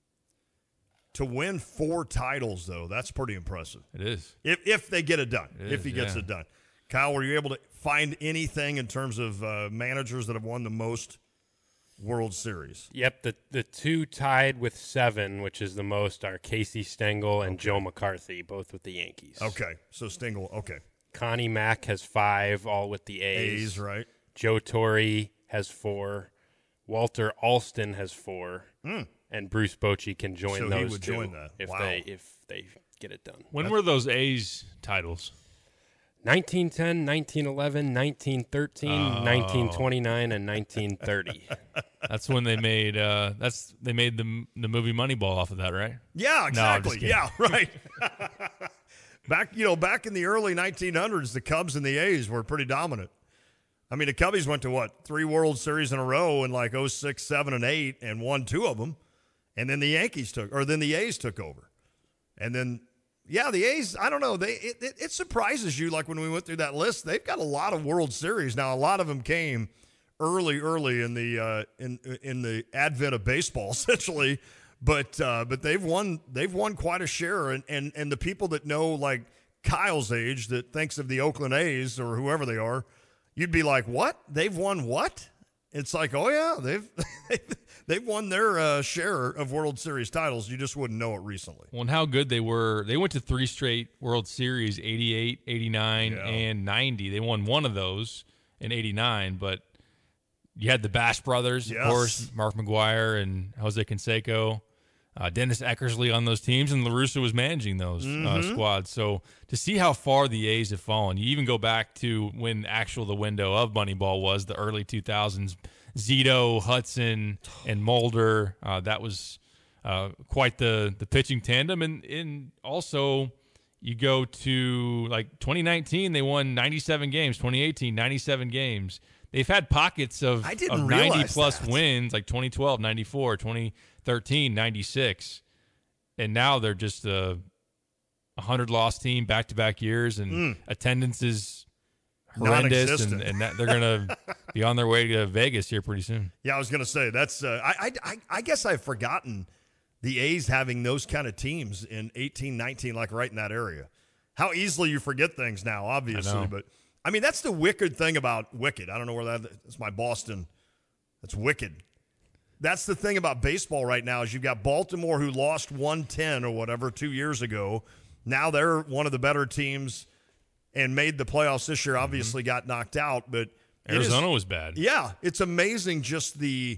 Speaker 17: To win four titles, though, that's pretty impressive.
Speaker 1: It is.
Speaker 17: If if they get it done.
Speaker 1: It
Speaker 17: if
Speaker 1: is,
Speaker 17: he gets
Speaker 1: yeah.
Speaker 17: it done. Kyle, were you able to find anything in terms of uh, managers that have won the most World Series?
Speaker 18: Yep, the the two tied with seven, which is the most, are Casey Stengel and Joe McCarthy, both with the Yankees.
Speaker 17: Okay, so Stengel, okay.
Speaker 18: Connie Mack has five, all with the A's.
Speaker 17: A's, right.
Speaker 18: Joe Torre has four. Walter Alston has four.
Speaker 17: Hmm.
Speaker 18: And Bruce Bochy can join
Speaker 17: So he
Speaker 18: those
Speaker 17: would
Speaker 18: two
Speaker 17: join that.
Speaker 18: if
Speaker 17: Wow.
Speaker 18: they if they get it done.
Speaker 1: When were those A's titles?
Speaker 18: nineteen ten, nineteen eleven, nineteen thirteen,
Speaker 1: Oh.
Speaker 18: nineteen twenty-nine, and nineteen thirty.
Speaker 1: That's when they made uh, that's they made the the movie Moneyball off of that, right?
Speaker 17: Yeah,
Speaker 1: No, I'm just
Speaker 17: exactly.
Speaker 1: kidding.
Speaker 17: yeah, right. back, you know, back in the early nineteen hundreds, the Cubs and the A's were pretty dominant. I mean, the Cubbies went to what, three World Series in a row in like oh six, seven, and eight, and won two of them. And then the Yankees took, or then the A's took over. And then, yeah, the A's, I don't know, they it, it, it surprises you. Like when we went through that list, they've got a lot of World Series. Now, a lot of them came early, early in the uh, in in the advent of baseball, essentially. But uh, but they've won they've won quite a share. And, and and the people that know, like Kyle's age, that thinks of the Oakland A's or whoever they are, you'd be like, what? They've won what? It's like, oh, yeah, they've they've won their uh, share of World Series titles. You just wouldn't know it recently.
Speaker 1: Well, and how good they were. They went to three straight World Series, eighty-eight, eighty-nine,
Speaker 17: Yeah.
Speaker 1: and ninety. They won one of those in eighty-nine, but you had the Bash brothers,
Speaker 17: Yes.
Speaker 1: of course, Mark McGuire and Jose Canseco, uh, Dennis Eckersley on those teams, and La Russa was managing those uh,
Speaker 17: Mhm.
Speaker 1: squads. So to see how far the A's have fallen, you even go back to when actual the window of Moneyball was, the early two thousands, Zito, Hudson, and Mulder. Uh, that was uh, quite the the pitching tandem. And, and also you go to like twenty nineteen, they won ninety-seven games, twenty eighteen, ninety-seven games. They've had pockets of,
Speaker 17: I didn't
Speaker 1: of ninety
Speaker 17: realize
Speaker 1: plus
Speaker 17: that.
Speaker 1: wins, like twenty twelve, ninety-four, twenty thirteen, ninety-six. And now they're just a one hundred loss team back to back years, and
Speaker 17: Mm.
Speaker 1: attendance is horrendous, and,
Speaker 17: Non-existent.
Speaker 1: and that, they're going to be on their way to Vegas here pretty soon.
Speaker 17: Yeah, I was going to say that's. Uh, I, I I I guess I've forgotten the A's having those kind of teams in eighteen, nineteen, like right in that area. How easily you forget things now, obviously.
Speaker 1: I know.
Speaker 17: But I mean, that's the wicked thing about Wicked. I don't know where that. That's my Boston. That's Wicked. That's the thing about baseball right now is you've got Baltimore, who lost one ten or whatever two years ago. Now they're one of the better teams and made the playoffs this year. Obviously got knocked out, but it is-
Speaker 1: Arizona was bad.
Speaker 17: Yeah, it's amazing just the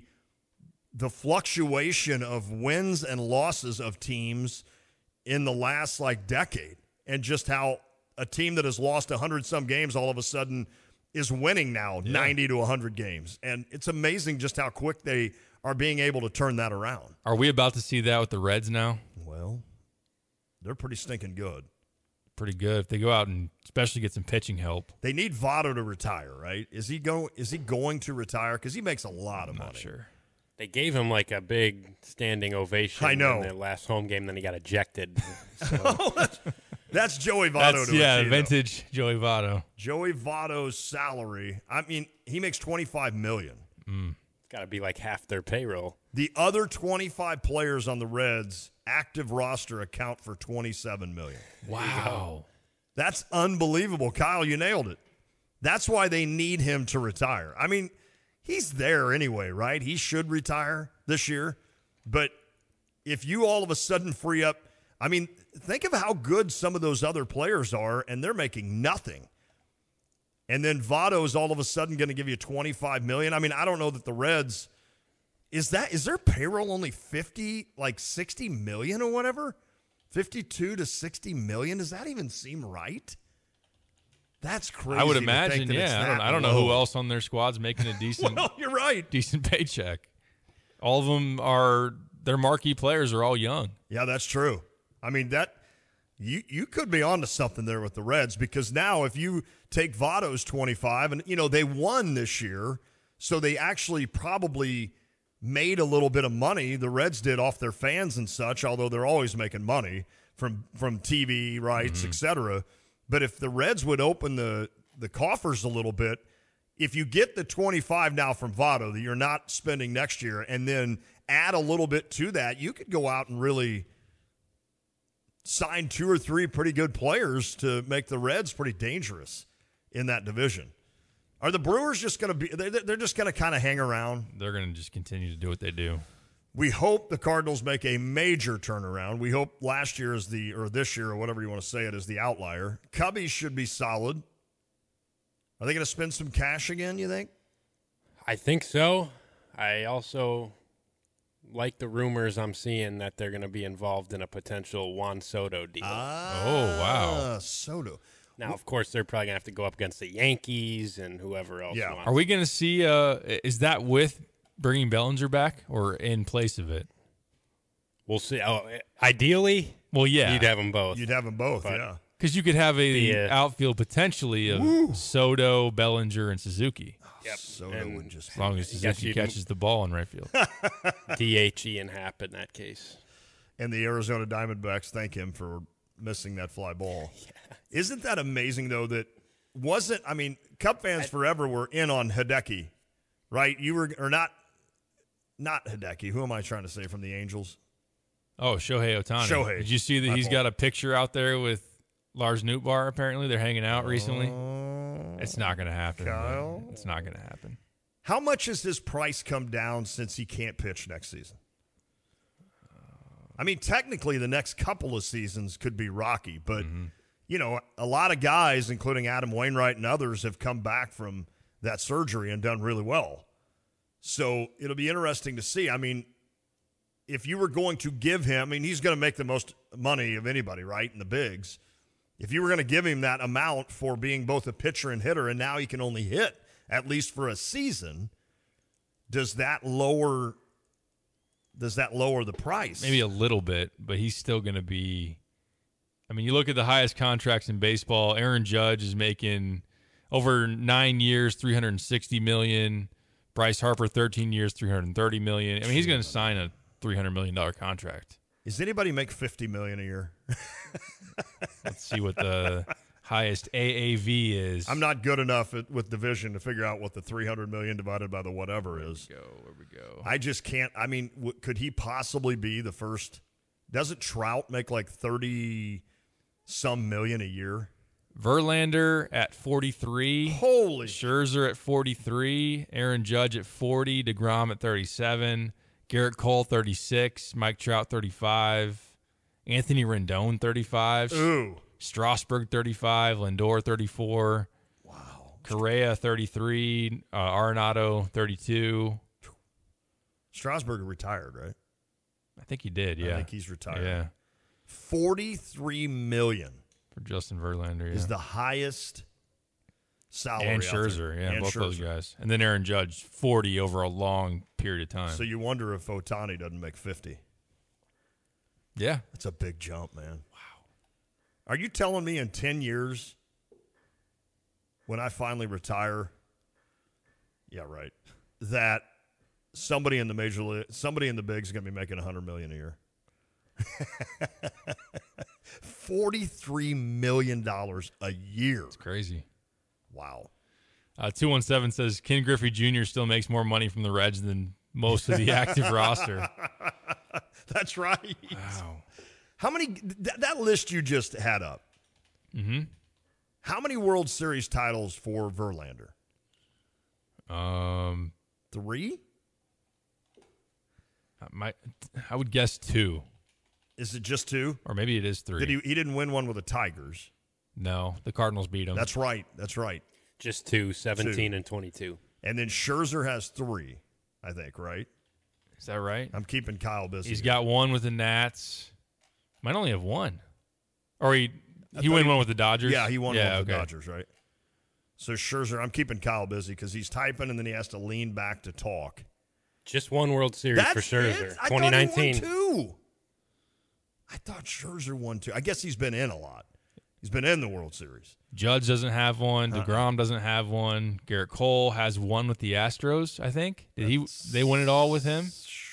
Speaker 17: the fluctuation of wins and losses of teams in the last like decade, and just how a team that has lost a hundred some games all of a sudden is winning now
Speaker 1: Yeah.
Speaker 17: ninety to a hundred games, and it's amazing just how quick they are being able to turn that around.
Speaker 1: Are we about to see that with the Reds now?
Speaker 17: Well, they're pretty stinking good.
Speaker 1: Pretty good. If they go out and especially get some pitching help.
Speaker 17: They need Votto to retire, right? Is he go? Is he going to retire? Because he makes a lot of money.
Speaker 1: Sure.
Speaker 18: They gave him like a big standing ovation
Speaker 17: I know.
Speaker 18: in their last home game, then he got ejected. So.
Speaker 17: That's Joey Votto.
Speaker 1: That's,
Speaker 17: to
Speaker 1: yeah,
Speaker 17: a T, though.
Speaker 1: vintage Joey Votto.
Speaker 17: Joey Votto's salary. I mean, he makes twenty-five million dollars.
Speaker 18: It's got to be like half their payroll.
Speaker 17: The other twenty-five players on the Reds' active roster account for twenty-seven million dollars.
Speaker 1: Wow.
Speaker 17: That's unbelievable. Kyle, you nailed it. That's why they need him to retire. I mean, he's there anyway, right? He should retire this year. But if you all of a sudden free up, I mean, think of how good some of those other players are, and they're making nothing. And then Votto is all of a sudden going to give you twenty-five million dollars. I mean, I don't know that the Reds, is that, is their payroll only fifty, like sixty million or whatever? fifty-two to sixty million? Does that even seem right? That's crazy.
Speaker 1: I would
Speaker 17: to think
Speaker 1: imagine,
Speaker 17: that it's
Speaker 1: yeah. I don't,
Speaker 17: that
Speaker 1: I don't know who
Speaker 17: low.
Speaker 1: else on their squad's making a decent,
Speaker 17: Well, you're right.
Speaker 1: decent paycheck. All of them are, their marquee players are all young.
Speaker 17: Yeah, that's true. I mean, that you you could be onto something there with the Reds, because now if you take Votto's twenty-five, and you know they won this year, so they actually probably made a little bit of money. The Reds did off their fans and such, although they're always making money from from T V rights,
Speaker 1: Mm-hmm.
Speaker 17: et cetera. But if the Reds would open the the coffers a little bit, if you get the twenty-five now from Votto that you're not spending next year and then add a little bit to that, you could go out and really sign two or three pretty good players to make the Reds pretty dangerous in that division. Are the Brewers just going to be – they're just going to kind of hang around?
Speaker 1: They're going to just continue to do what they do.
Speaker 17: We hope the Cardinals make a major turnaround. We hope last year is the – or this year or whatever you want to say it is the outlier. Cubbies should be solid. Are they going to spend some cash again, you think?
Speaker 18: I think so. I also like the rumors I'm seeing that they're going to be involved in a potential Juan Soto deal.
Speaker 17: Ah,
Speaker 1: oh, wow.
Speaker 17: Soto.
Speaker 18: Now, of course, they're probably going to have to go up against the Yankees and whoever else.
Speaker 17: Yeah.
Speaker 18: wants
Speaker 1: Are we going to see uh, – is that with bringing Bellinger back or in place of it?
Speaker 18: We'll see. Oh, ideally,
Speaker 1: well, yeah.
Speaker 18: you'd have them both.
Speaker 17: You'd have them both,
Speaker 18: But-
Speaker 17: yeah.
Speaker 1: Because you could have a
Speaker 18: The, uh,
Speaker 1: outfield potentially of
Speaker 17: Woo.
Speaker 1: Soto, Bellinger, and Suzuki.
Speaker 18: Yep.
Speaker 17: Soto
Speaker 18: And
Speaker 17: would just
Speaker 1: As long as
Speaker 18: I guess
Speaker 1: Suzuki
Speaker 18: you'd-
Speaker 1: catches the ball in right field.
Speaker 18: D H Ian Happ in that case.
Speaker 17: And the Arizona Diamondbacks thank him for missing that fly ball. Yeah. Isn't that amazing, though, that wasn't – I mean, Cub fans forever were in on Hideki, right? You were – or not – not Hideki. Who am I trying to say from the Angels?
Speaker 1: Oh, Shohei Ohtani.
Speaker 17: Shohei.
Speaker 1: Did you see that
Speaker 17: My
Speaker 1: he's
Speaker 17: fault.
Speaker 1: got a picture out there with Lars Nootbaar, apparently? They're hanging out recently. It's not going to happen.
Speaker 17: Kyle?
Speaker 1: It's not going to happen.
Speaker 17: How much has his price come down since he can't pitch next season? I mean, technically, the next couple of seasons could be rocky, but,
Speaker 1: Mm-hmm.
Speaker 17: you know, a lot of guys, including Adam Wainwright and others, have come back from that surgery and done really well. So it'll be interesting to see. I mean, if you were going to give him, I mean, he's going to make the most money of anybody, right, in the bigs. If you were going to give him that amount for being both a pitcher and hitter, and now he can only hit, at least for a season, does that lower does that lower the price?
Speaker 1: Maybe a little bit, but he's still going to be – I mean, you look at the highest contracts in baseball. Aaron Judge is making over nine years, three hundred sixty million dollars. Bryce Harper, thirteen years, three hundred thirty million dollars. I mean, he's going to sign a three hundred million dollars contract.
Speaker 17: Does anybody make fifty million dollars a year?
Speaker 1: Let's see what the highest A A V is.
Speaker 17: I'm not good enough at, with division to figure out what the three hundred million dollars divided by the whatever is.
Speaker 1: Go, where we go.
Speaker 17: I just can't. I mean, w- could he possibly be the first? Doesn't Trout make like thirty some million a year?
Speaker 1: Verlander at forty-three.
Speaker 17: Holy.
Speaker 1: Scherzer at forty-three. Aaron Judge at forty. DeGrom at thirty-seven. Garrett Cole, thirty-six. Mike Trout, thirty-five. Anthony Rendon, thirty-five.
Speaker 17: Ooh.
Speaker 1: Strasburg, thirty-five. Lindor, thirty-four.
Speaker 17: Wow.
Speaker 1: Correa, thirty-three. Uh, Arenado, thirty-two.
Speaker 17: Strasburg retired, right?
Speaker 1: I think he did, yeah.
Speaker 17: I think he's retired.
Speaker 1: Yeah.
Speaker 17: forty-three million dollars
Speaker 1: For Justin Verlander, yeah.
Speaker 17: is the highest salary.
Speaker 1: And
Speaker 17: out there.
Speaker 1: Scherzer, yeah,
Speaker 17: And
Speaker 1: both those
Speaker 17: Scherzer.
Speaker 1: guys. And then Aaron Judge, forty over a long period of time.
Speaker 17: So you wonder if Ohtani doesn't make fifty.
Speaker 1: Yeah.
Speaker 17: That's a big jump, man. Wow. Are you telling me in ten years, when I finally retire, yeah, right, that somebody in the major league, somebody in the bigs is going to be making one hundred million dollars a year? forty-three million dollars a year.
Speaker 1: It's crazy.
Speaker 17: Wow.
Speaker 1: Uh, two one seven says Ken Griffey Junior still makes more money from the Reds than most of the active roster.
Speaker 17: That's right.
Speaker 1: Wow.
Speaker 17: How many, th- that list you just had up,
Speaker 1: Mm-hmm.
Speaker 17: how many World Series titles for Verlander?
Speaker 1: Um,
Speaker 17: Three?
Speaker 1: I might, I would guess two.
Speaker 17: Is it just two?
Speaker 1: Or maybe it is three.
Speaker 17: Did he, he didn't win one with the Tigers.
Speaker 1: No, the Cardinals beat him.
Speaker 17: That's right. That's right.
Speaker 18: Just two, seventeen
Speaker 17: Two.
Speaker 18: and twenty-two.
Speaker 17: And then Scherzer has three, I think, right?
Speaker 1: Is that right?
Speaker 17: I'm keeping Kyle busy.
Speaker 1: He's
Speaker 17: here.
Speaker 1: got one with the Nats. Might only have one. Or he
Speaker 17: I
Speaker 1: he
Speaker 17: thought
Speaker 1: won
Speaker 17: he-
Speaker 1: one with the Dodgers?
Speaker 17: Yeah, he won
Speaker 1: yeah,
Speaker 17: one with the
Speaker 1: okay.
Speaker 17: Dodgers, right? So Scherzer, I'm keeping Kyle busy because he's typing and then he has to lean back to talk.
Speaker 18: Just one World Series
Speaker 17: That's
Speaker 18: for Scherzer.
Speaker 17: it? I
Speaker 18: twenty nineteen.
Speaker 17: thought he won two. I thought Scherzer won two. I guess he's been in a lot. He's been in the World Series.
Speaker 1: Judge doesn't have one.
Speaker 17: Uh-uh.
Speaker 1: DeGrom doesn't have one. Garrett Cole has one with the Astros, I think. Did he? They win it all with him?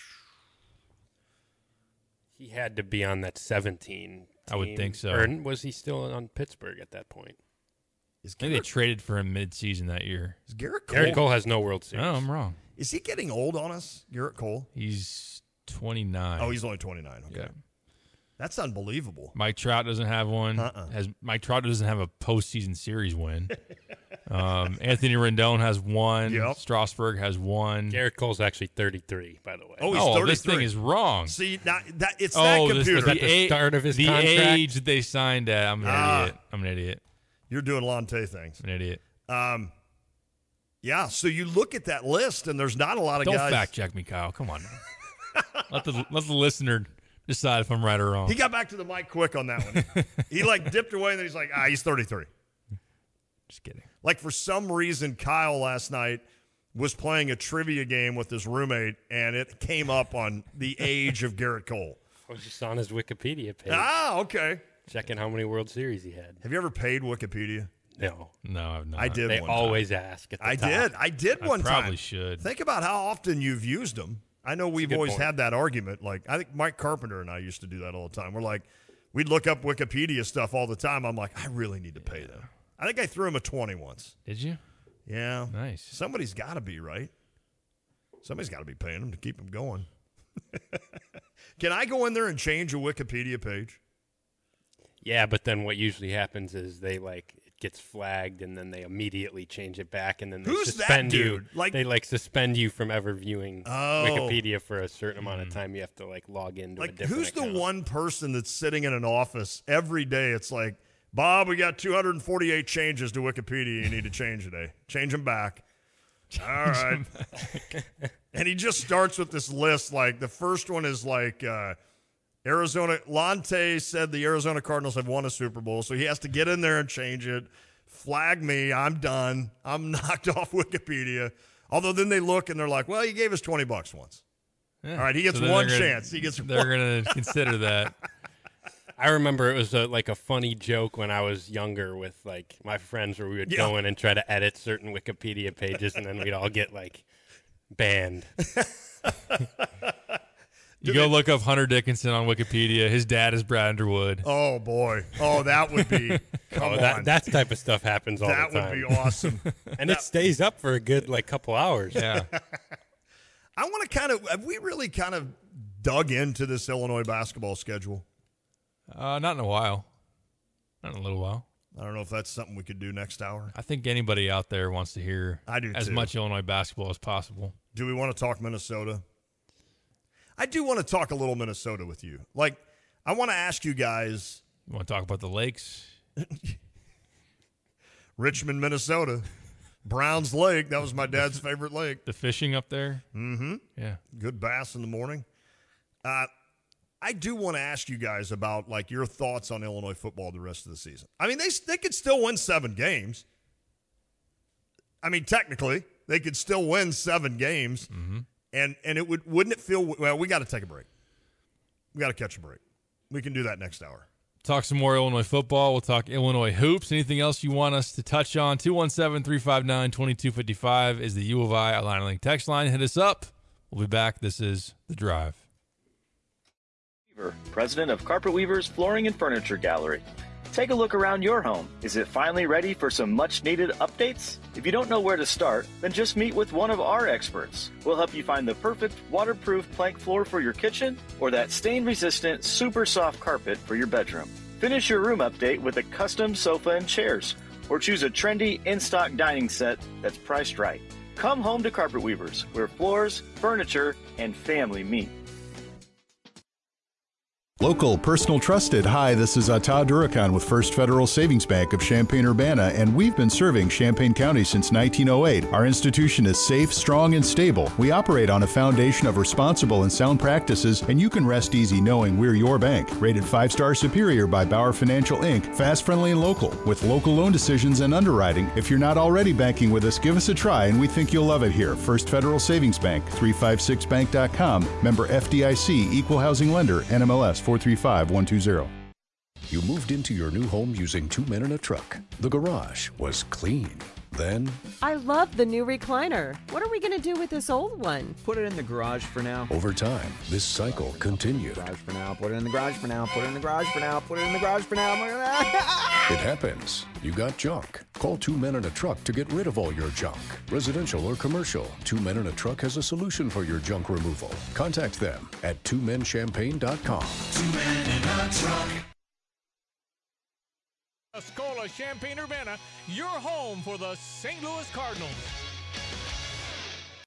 Speaker 18: He had to be on that seventeen.
Speaker 1: I would
Speaker 18: team.
Speaker 1: think so.
Speaker 18: Or was he still on Pittsburgh at that point?
Speaker 17: Is
Speaker 1: I think they traded for him mid-season that year.
Speaker 17: Is Garrett Cole?
Speaker 18: Garrett Cole has no World Series.
Speaker 1: No, I'm wrong.
Speaker 17: Is he getting old on us, Garrett Cole?
Speaker 1: He's twenty-nine.
Speaker 17: Oh, he's only twenty-nine. Okay.
Speaker 1: Yeah.
Speaker 17: That's unbelievable.
Speaker 1: Mike Trout doesn't have one.
Speaker 17: Uh-uh.
Speaker 1: Has Mike Trout doesn't have a postseason series win. um, Anthony Rendon has one.
Speaker 17: Yep.
Speaker 1: Strasburg has one.
Speaker 18: Garrett Cole's actually thirty-three, by the way.
Speaker 17: Oh, he's
Speaker 1: oh,
Speaker 17: thirty-three.
Speaker 1: this thing is wrong.
Speaker 17: See, now, that it's
Speaker 1: oh,
Speaker 17: that
Speaker 1: this-
Speaker 17: computer.
Speaker 1: the,
Speaker 18: at the
Speaker 1: a-
Speaker 18: start of his
Speaker 1: the
Speaker 18: contract?
Speaker 1: age that they signed at. I'm an
Speaker 17: Ah.
Speaker 1: idiot. I'm an idiot.
Speaker 17: You're doing Lonte things.
Speaker 1: I'm an idiot.
Speaker 17: Um, yeah, so you look at that list, and there's not a lot of
Speaker 1: Don't
Speaker 17: guys.
Speaker 1: fact check me, Kyle. Come on. let the let the listener decide if I'm right or wrong.
Speaker 17: He got back to the mic quick on that one. He, like, dipped away, and then he's like, ah, he's thirty-three.
Speaker 1: Just kidding.
Speaker 17: Like, for some reason, Kyle last night was playing a trivia game with his roommate, and it came up on the age of Garrett Cole.
Speaker 18: I was just on his Wikipedia page.
Speaker 17: Ah, okay.
Speaker 18: Checking how many World Series he had.
Speaker 17: Have you ever paid Wikipedia?
Speaker 18: No.
Speaker 1: No, I've not.
Speaker 17: I did
Speaker 18: They
Speaker 17: one
Speaker 18: always
Speaker 17: time.
Speaker 18: ask at the
Speaker 17: I
Speaker 18: top.
Speaker 17: did. I did
Speaker 1: I
Speaker 17: one time.
Speaker 1: probably should.
Speaker 17: Think about how often you've used them. I know we've
Speaker 18: good
Speaker 17: always
Speaker 18: point.
Speaker 17: had that argument. Like, I think Mike Carpenter and I used to do that all the time. We're like, we'd look up Wikipedia stuff all the time. I'm like, I really need to pay them. I think I threw him a twenty once.
Speaker 1: Did you?
Speaker 17: Yeah.
Speaker 1: Nice.
Speaker 17: Somebody's got to be, right? Somebody's got to be paying them to keep them going. Can I go in there and change a Wikipedia page?
Speaker 18: Yeah, but then what usually happens is they like it gets flagged and then they immediately change it back and then they
Speaker 17: Who's that
Speaker 18: suspend you.
Speaker 17: dude? Like-
Speaker 18: they like suspend you from ever viewing
Speaker 17: Oh.
Speaker 18: Wikipedia for a certain amount of time. You have to like log into a
Speaker 17: Like,
Speaker 18: different
Speaker 17: who's
Speaker 18: account.
Speaker 17: the one person that's sitting in an office every day? It's like, Bob, we got two hundred forty-eight changes to Wikipedia you need to change today. Change them back. All right. And he just starts with this list. Like, the first one is like uh, Arizona. Lonte said the Arizona Cardinals have won a Super Bowl, so he has to get in there and change it. Flag me. I'm done. I'm knocked off Wikipedia. Although then they look and they're like, well, you gave us twenty bucks once.
Speaker 1: Yeah.
Speaker 17: All right, he gets
Speaker 1: So then
Speaker 17: one
Speaker 1: they're gonna-
Speaker 17: chance. He gets
Speaker 1: They're
Speaker 17: one.
Speaker 1: going to consider that.
Speaker 18: I remember it was a, like a funny joke when I was younger with like my friends where we would
Speaker 17: Yeah.
Speaker 18: go in and try to edit certain Wikipedia pages and then we'd all get like banned.
Speaker 1: You go look up Hunter Dickinson on Wikipedia. His dad is Brad Underwood.
Speaker 17: Oh, boy. Oh, that would be. Come
Speaker 18: oh, that,
Speaker 17: on.
Speaker 18: that type of stuff happens all
Speaker 17: That
Speaker 18: the
Speaker 17: would
Speaker 18: time.
Speaker 17: be awesome.
Speaker 18: and it stays up for a good like couple hours.
Speaker 1: Yeah.
Speaker 17: I want to kind of, have we really kind of dug into this Illinois basketball schedule?
Speaker 1: Uh, not in a while. Not in a little while.
Speaker 17: I don't know if that's something we could do next hour.
Speaker 1: I think anybody out there wants to hear
Speaker 17: I do
Speaker 1: as
Speaker 17: too.
Speaker 1: much Illinois basketball as possible.
Speaker 17: Do we want to talk Minnesota? I do want to talk a little Minnesota with you. Like, I want to ask you guys.
Speaker 1: You want to talk about the lakes?
Speaker 17: Richmond, Minnesota. Browns Lake. That was my dad's favorite lake.
Speaker 1: The fishing up there?
Speaker 17: Mm-hmm.
Speaker 1: Yeah.
Speaker 17: Good bass in the morning. Uh, I do want to ask you guys about, like, your thoughts on Illinois football the rest of the season. I mean, they they could still win seven games. I mean, technically, they could still win seven games.
Speaker 1: Mm-hmm.
Speaker 17: And and it would wouldn't it feel well? We got to take a break. We got to catch a break. We can do that next hour.
Speaker 1: Talk some more Illinois football. We'll talk Illinois hoops. Anything else you want us to touch on? two one seven, three five nine, two two five five is the U of I Illini Link text line. Hit us up. We'll be back. This is The Drive.
Speaker 19: President of Carpet Weavers Flooring and Furniture Gallery. Take a look around your home. Is it finally ready for some much-needed updates? If you don't know where to start, then just meet with one of our experts. We'll help you find the perfect waterproof plank floor for your kitchen or that stain-resistant, super soft carpet for your bedroom. Finish your room update with a custom sofa and chairs, or choose a trendy in-stock dining set that's priced right. Come home to Carpet Weavers, where floors, furniture, and family meet.
Speaker 20: Local, personal, trusted. Hi, this is Ata Durakan with First Federal Savings Bank of Champaign-Urbana, and we've been serving Champaign County since nineteen oh eight. Our institution is safe, strong, and stable. We operate on a foundation of responsible and sound practices, and you can rest easy knowing we're your bank. Rated five-star superior by Bauer Financial Incorporated. Fast, friendly, and local, with local loan decisions and underwriting. If you're not already banking with us, give us a try, and we think you'll love it here. First Federal Savings Bank, three five six bank dot com. Member F D I C, Equal Housing Lender, N M L S four three five one two zero.
Speaker 7: You moved into your new home using two men in a truck. The garage was clean. then,
Speaker 8: I love the new recliner. What are we going to do with this old one?
Speaker 21: Put it in the garage for now.
Speaker 7: over time, this cycle continued.
Speaker 21: Garage for now. Put it in the garage for now. Put it in the garage for now. Put it in the garage for now.
Speaker 7: It happens. You got junk. Call Two Men in a Truck to get rid of all your junk. Residential or commercial, Two Men in a Truck has a solution for your junk removal. Contact them at two men champagne dot com.
Speaker 10: Two men in a truck.
Speaker 6: Escola Champaign-Urbana, your home for the Saint Louis Cardinals.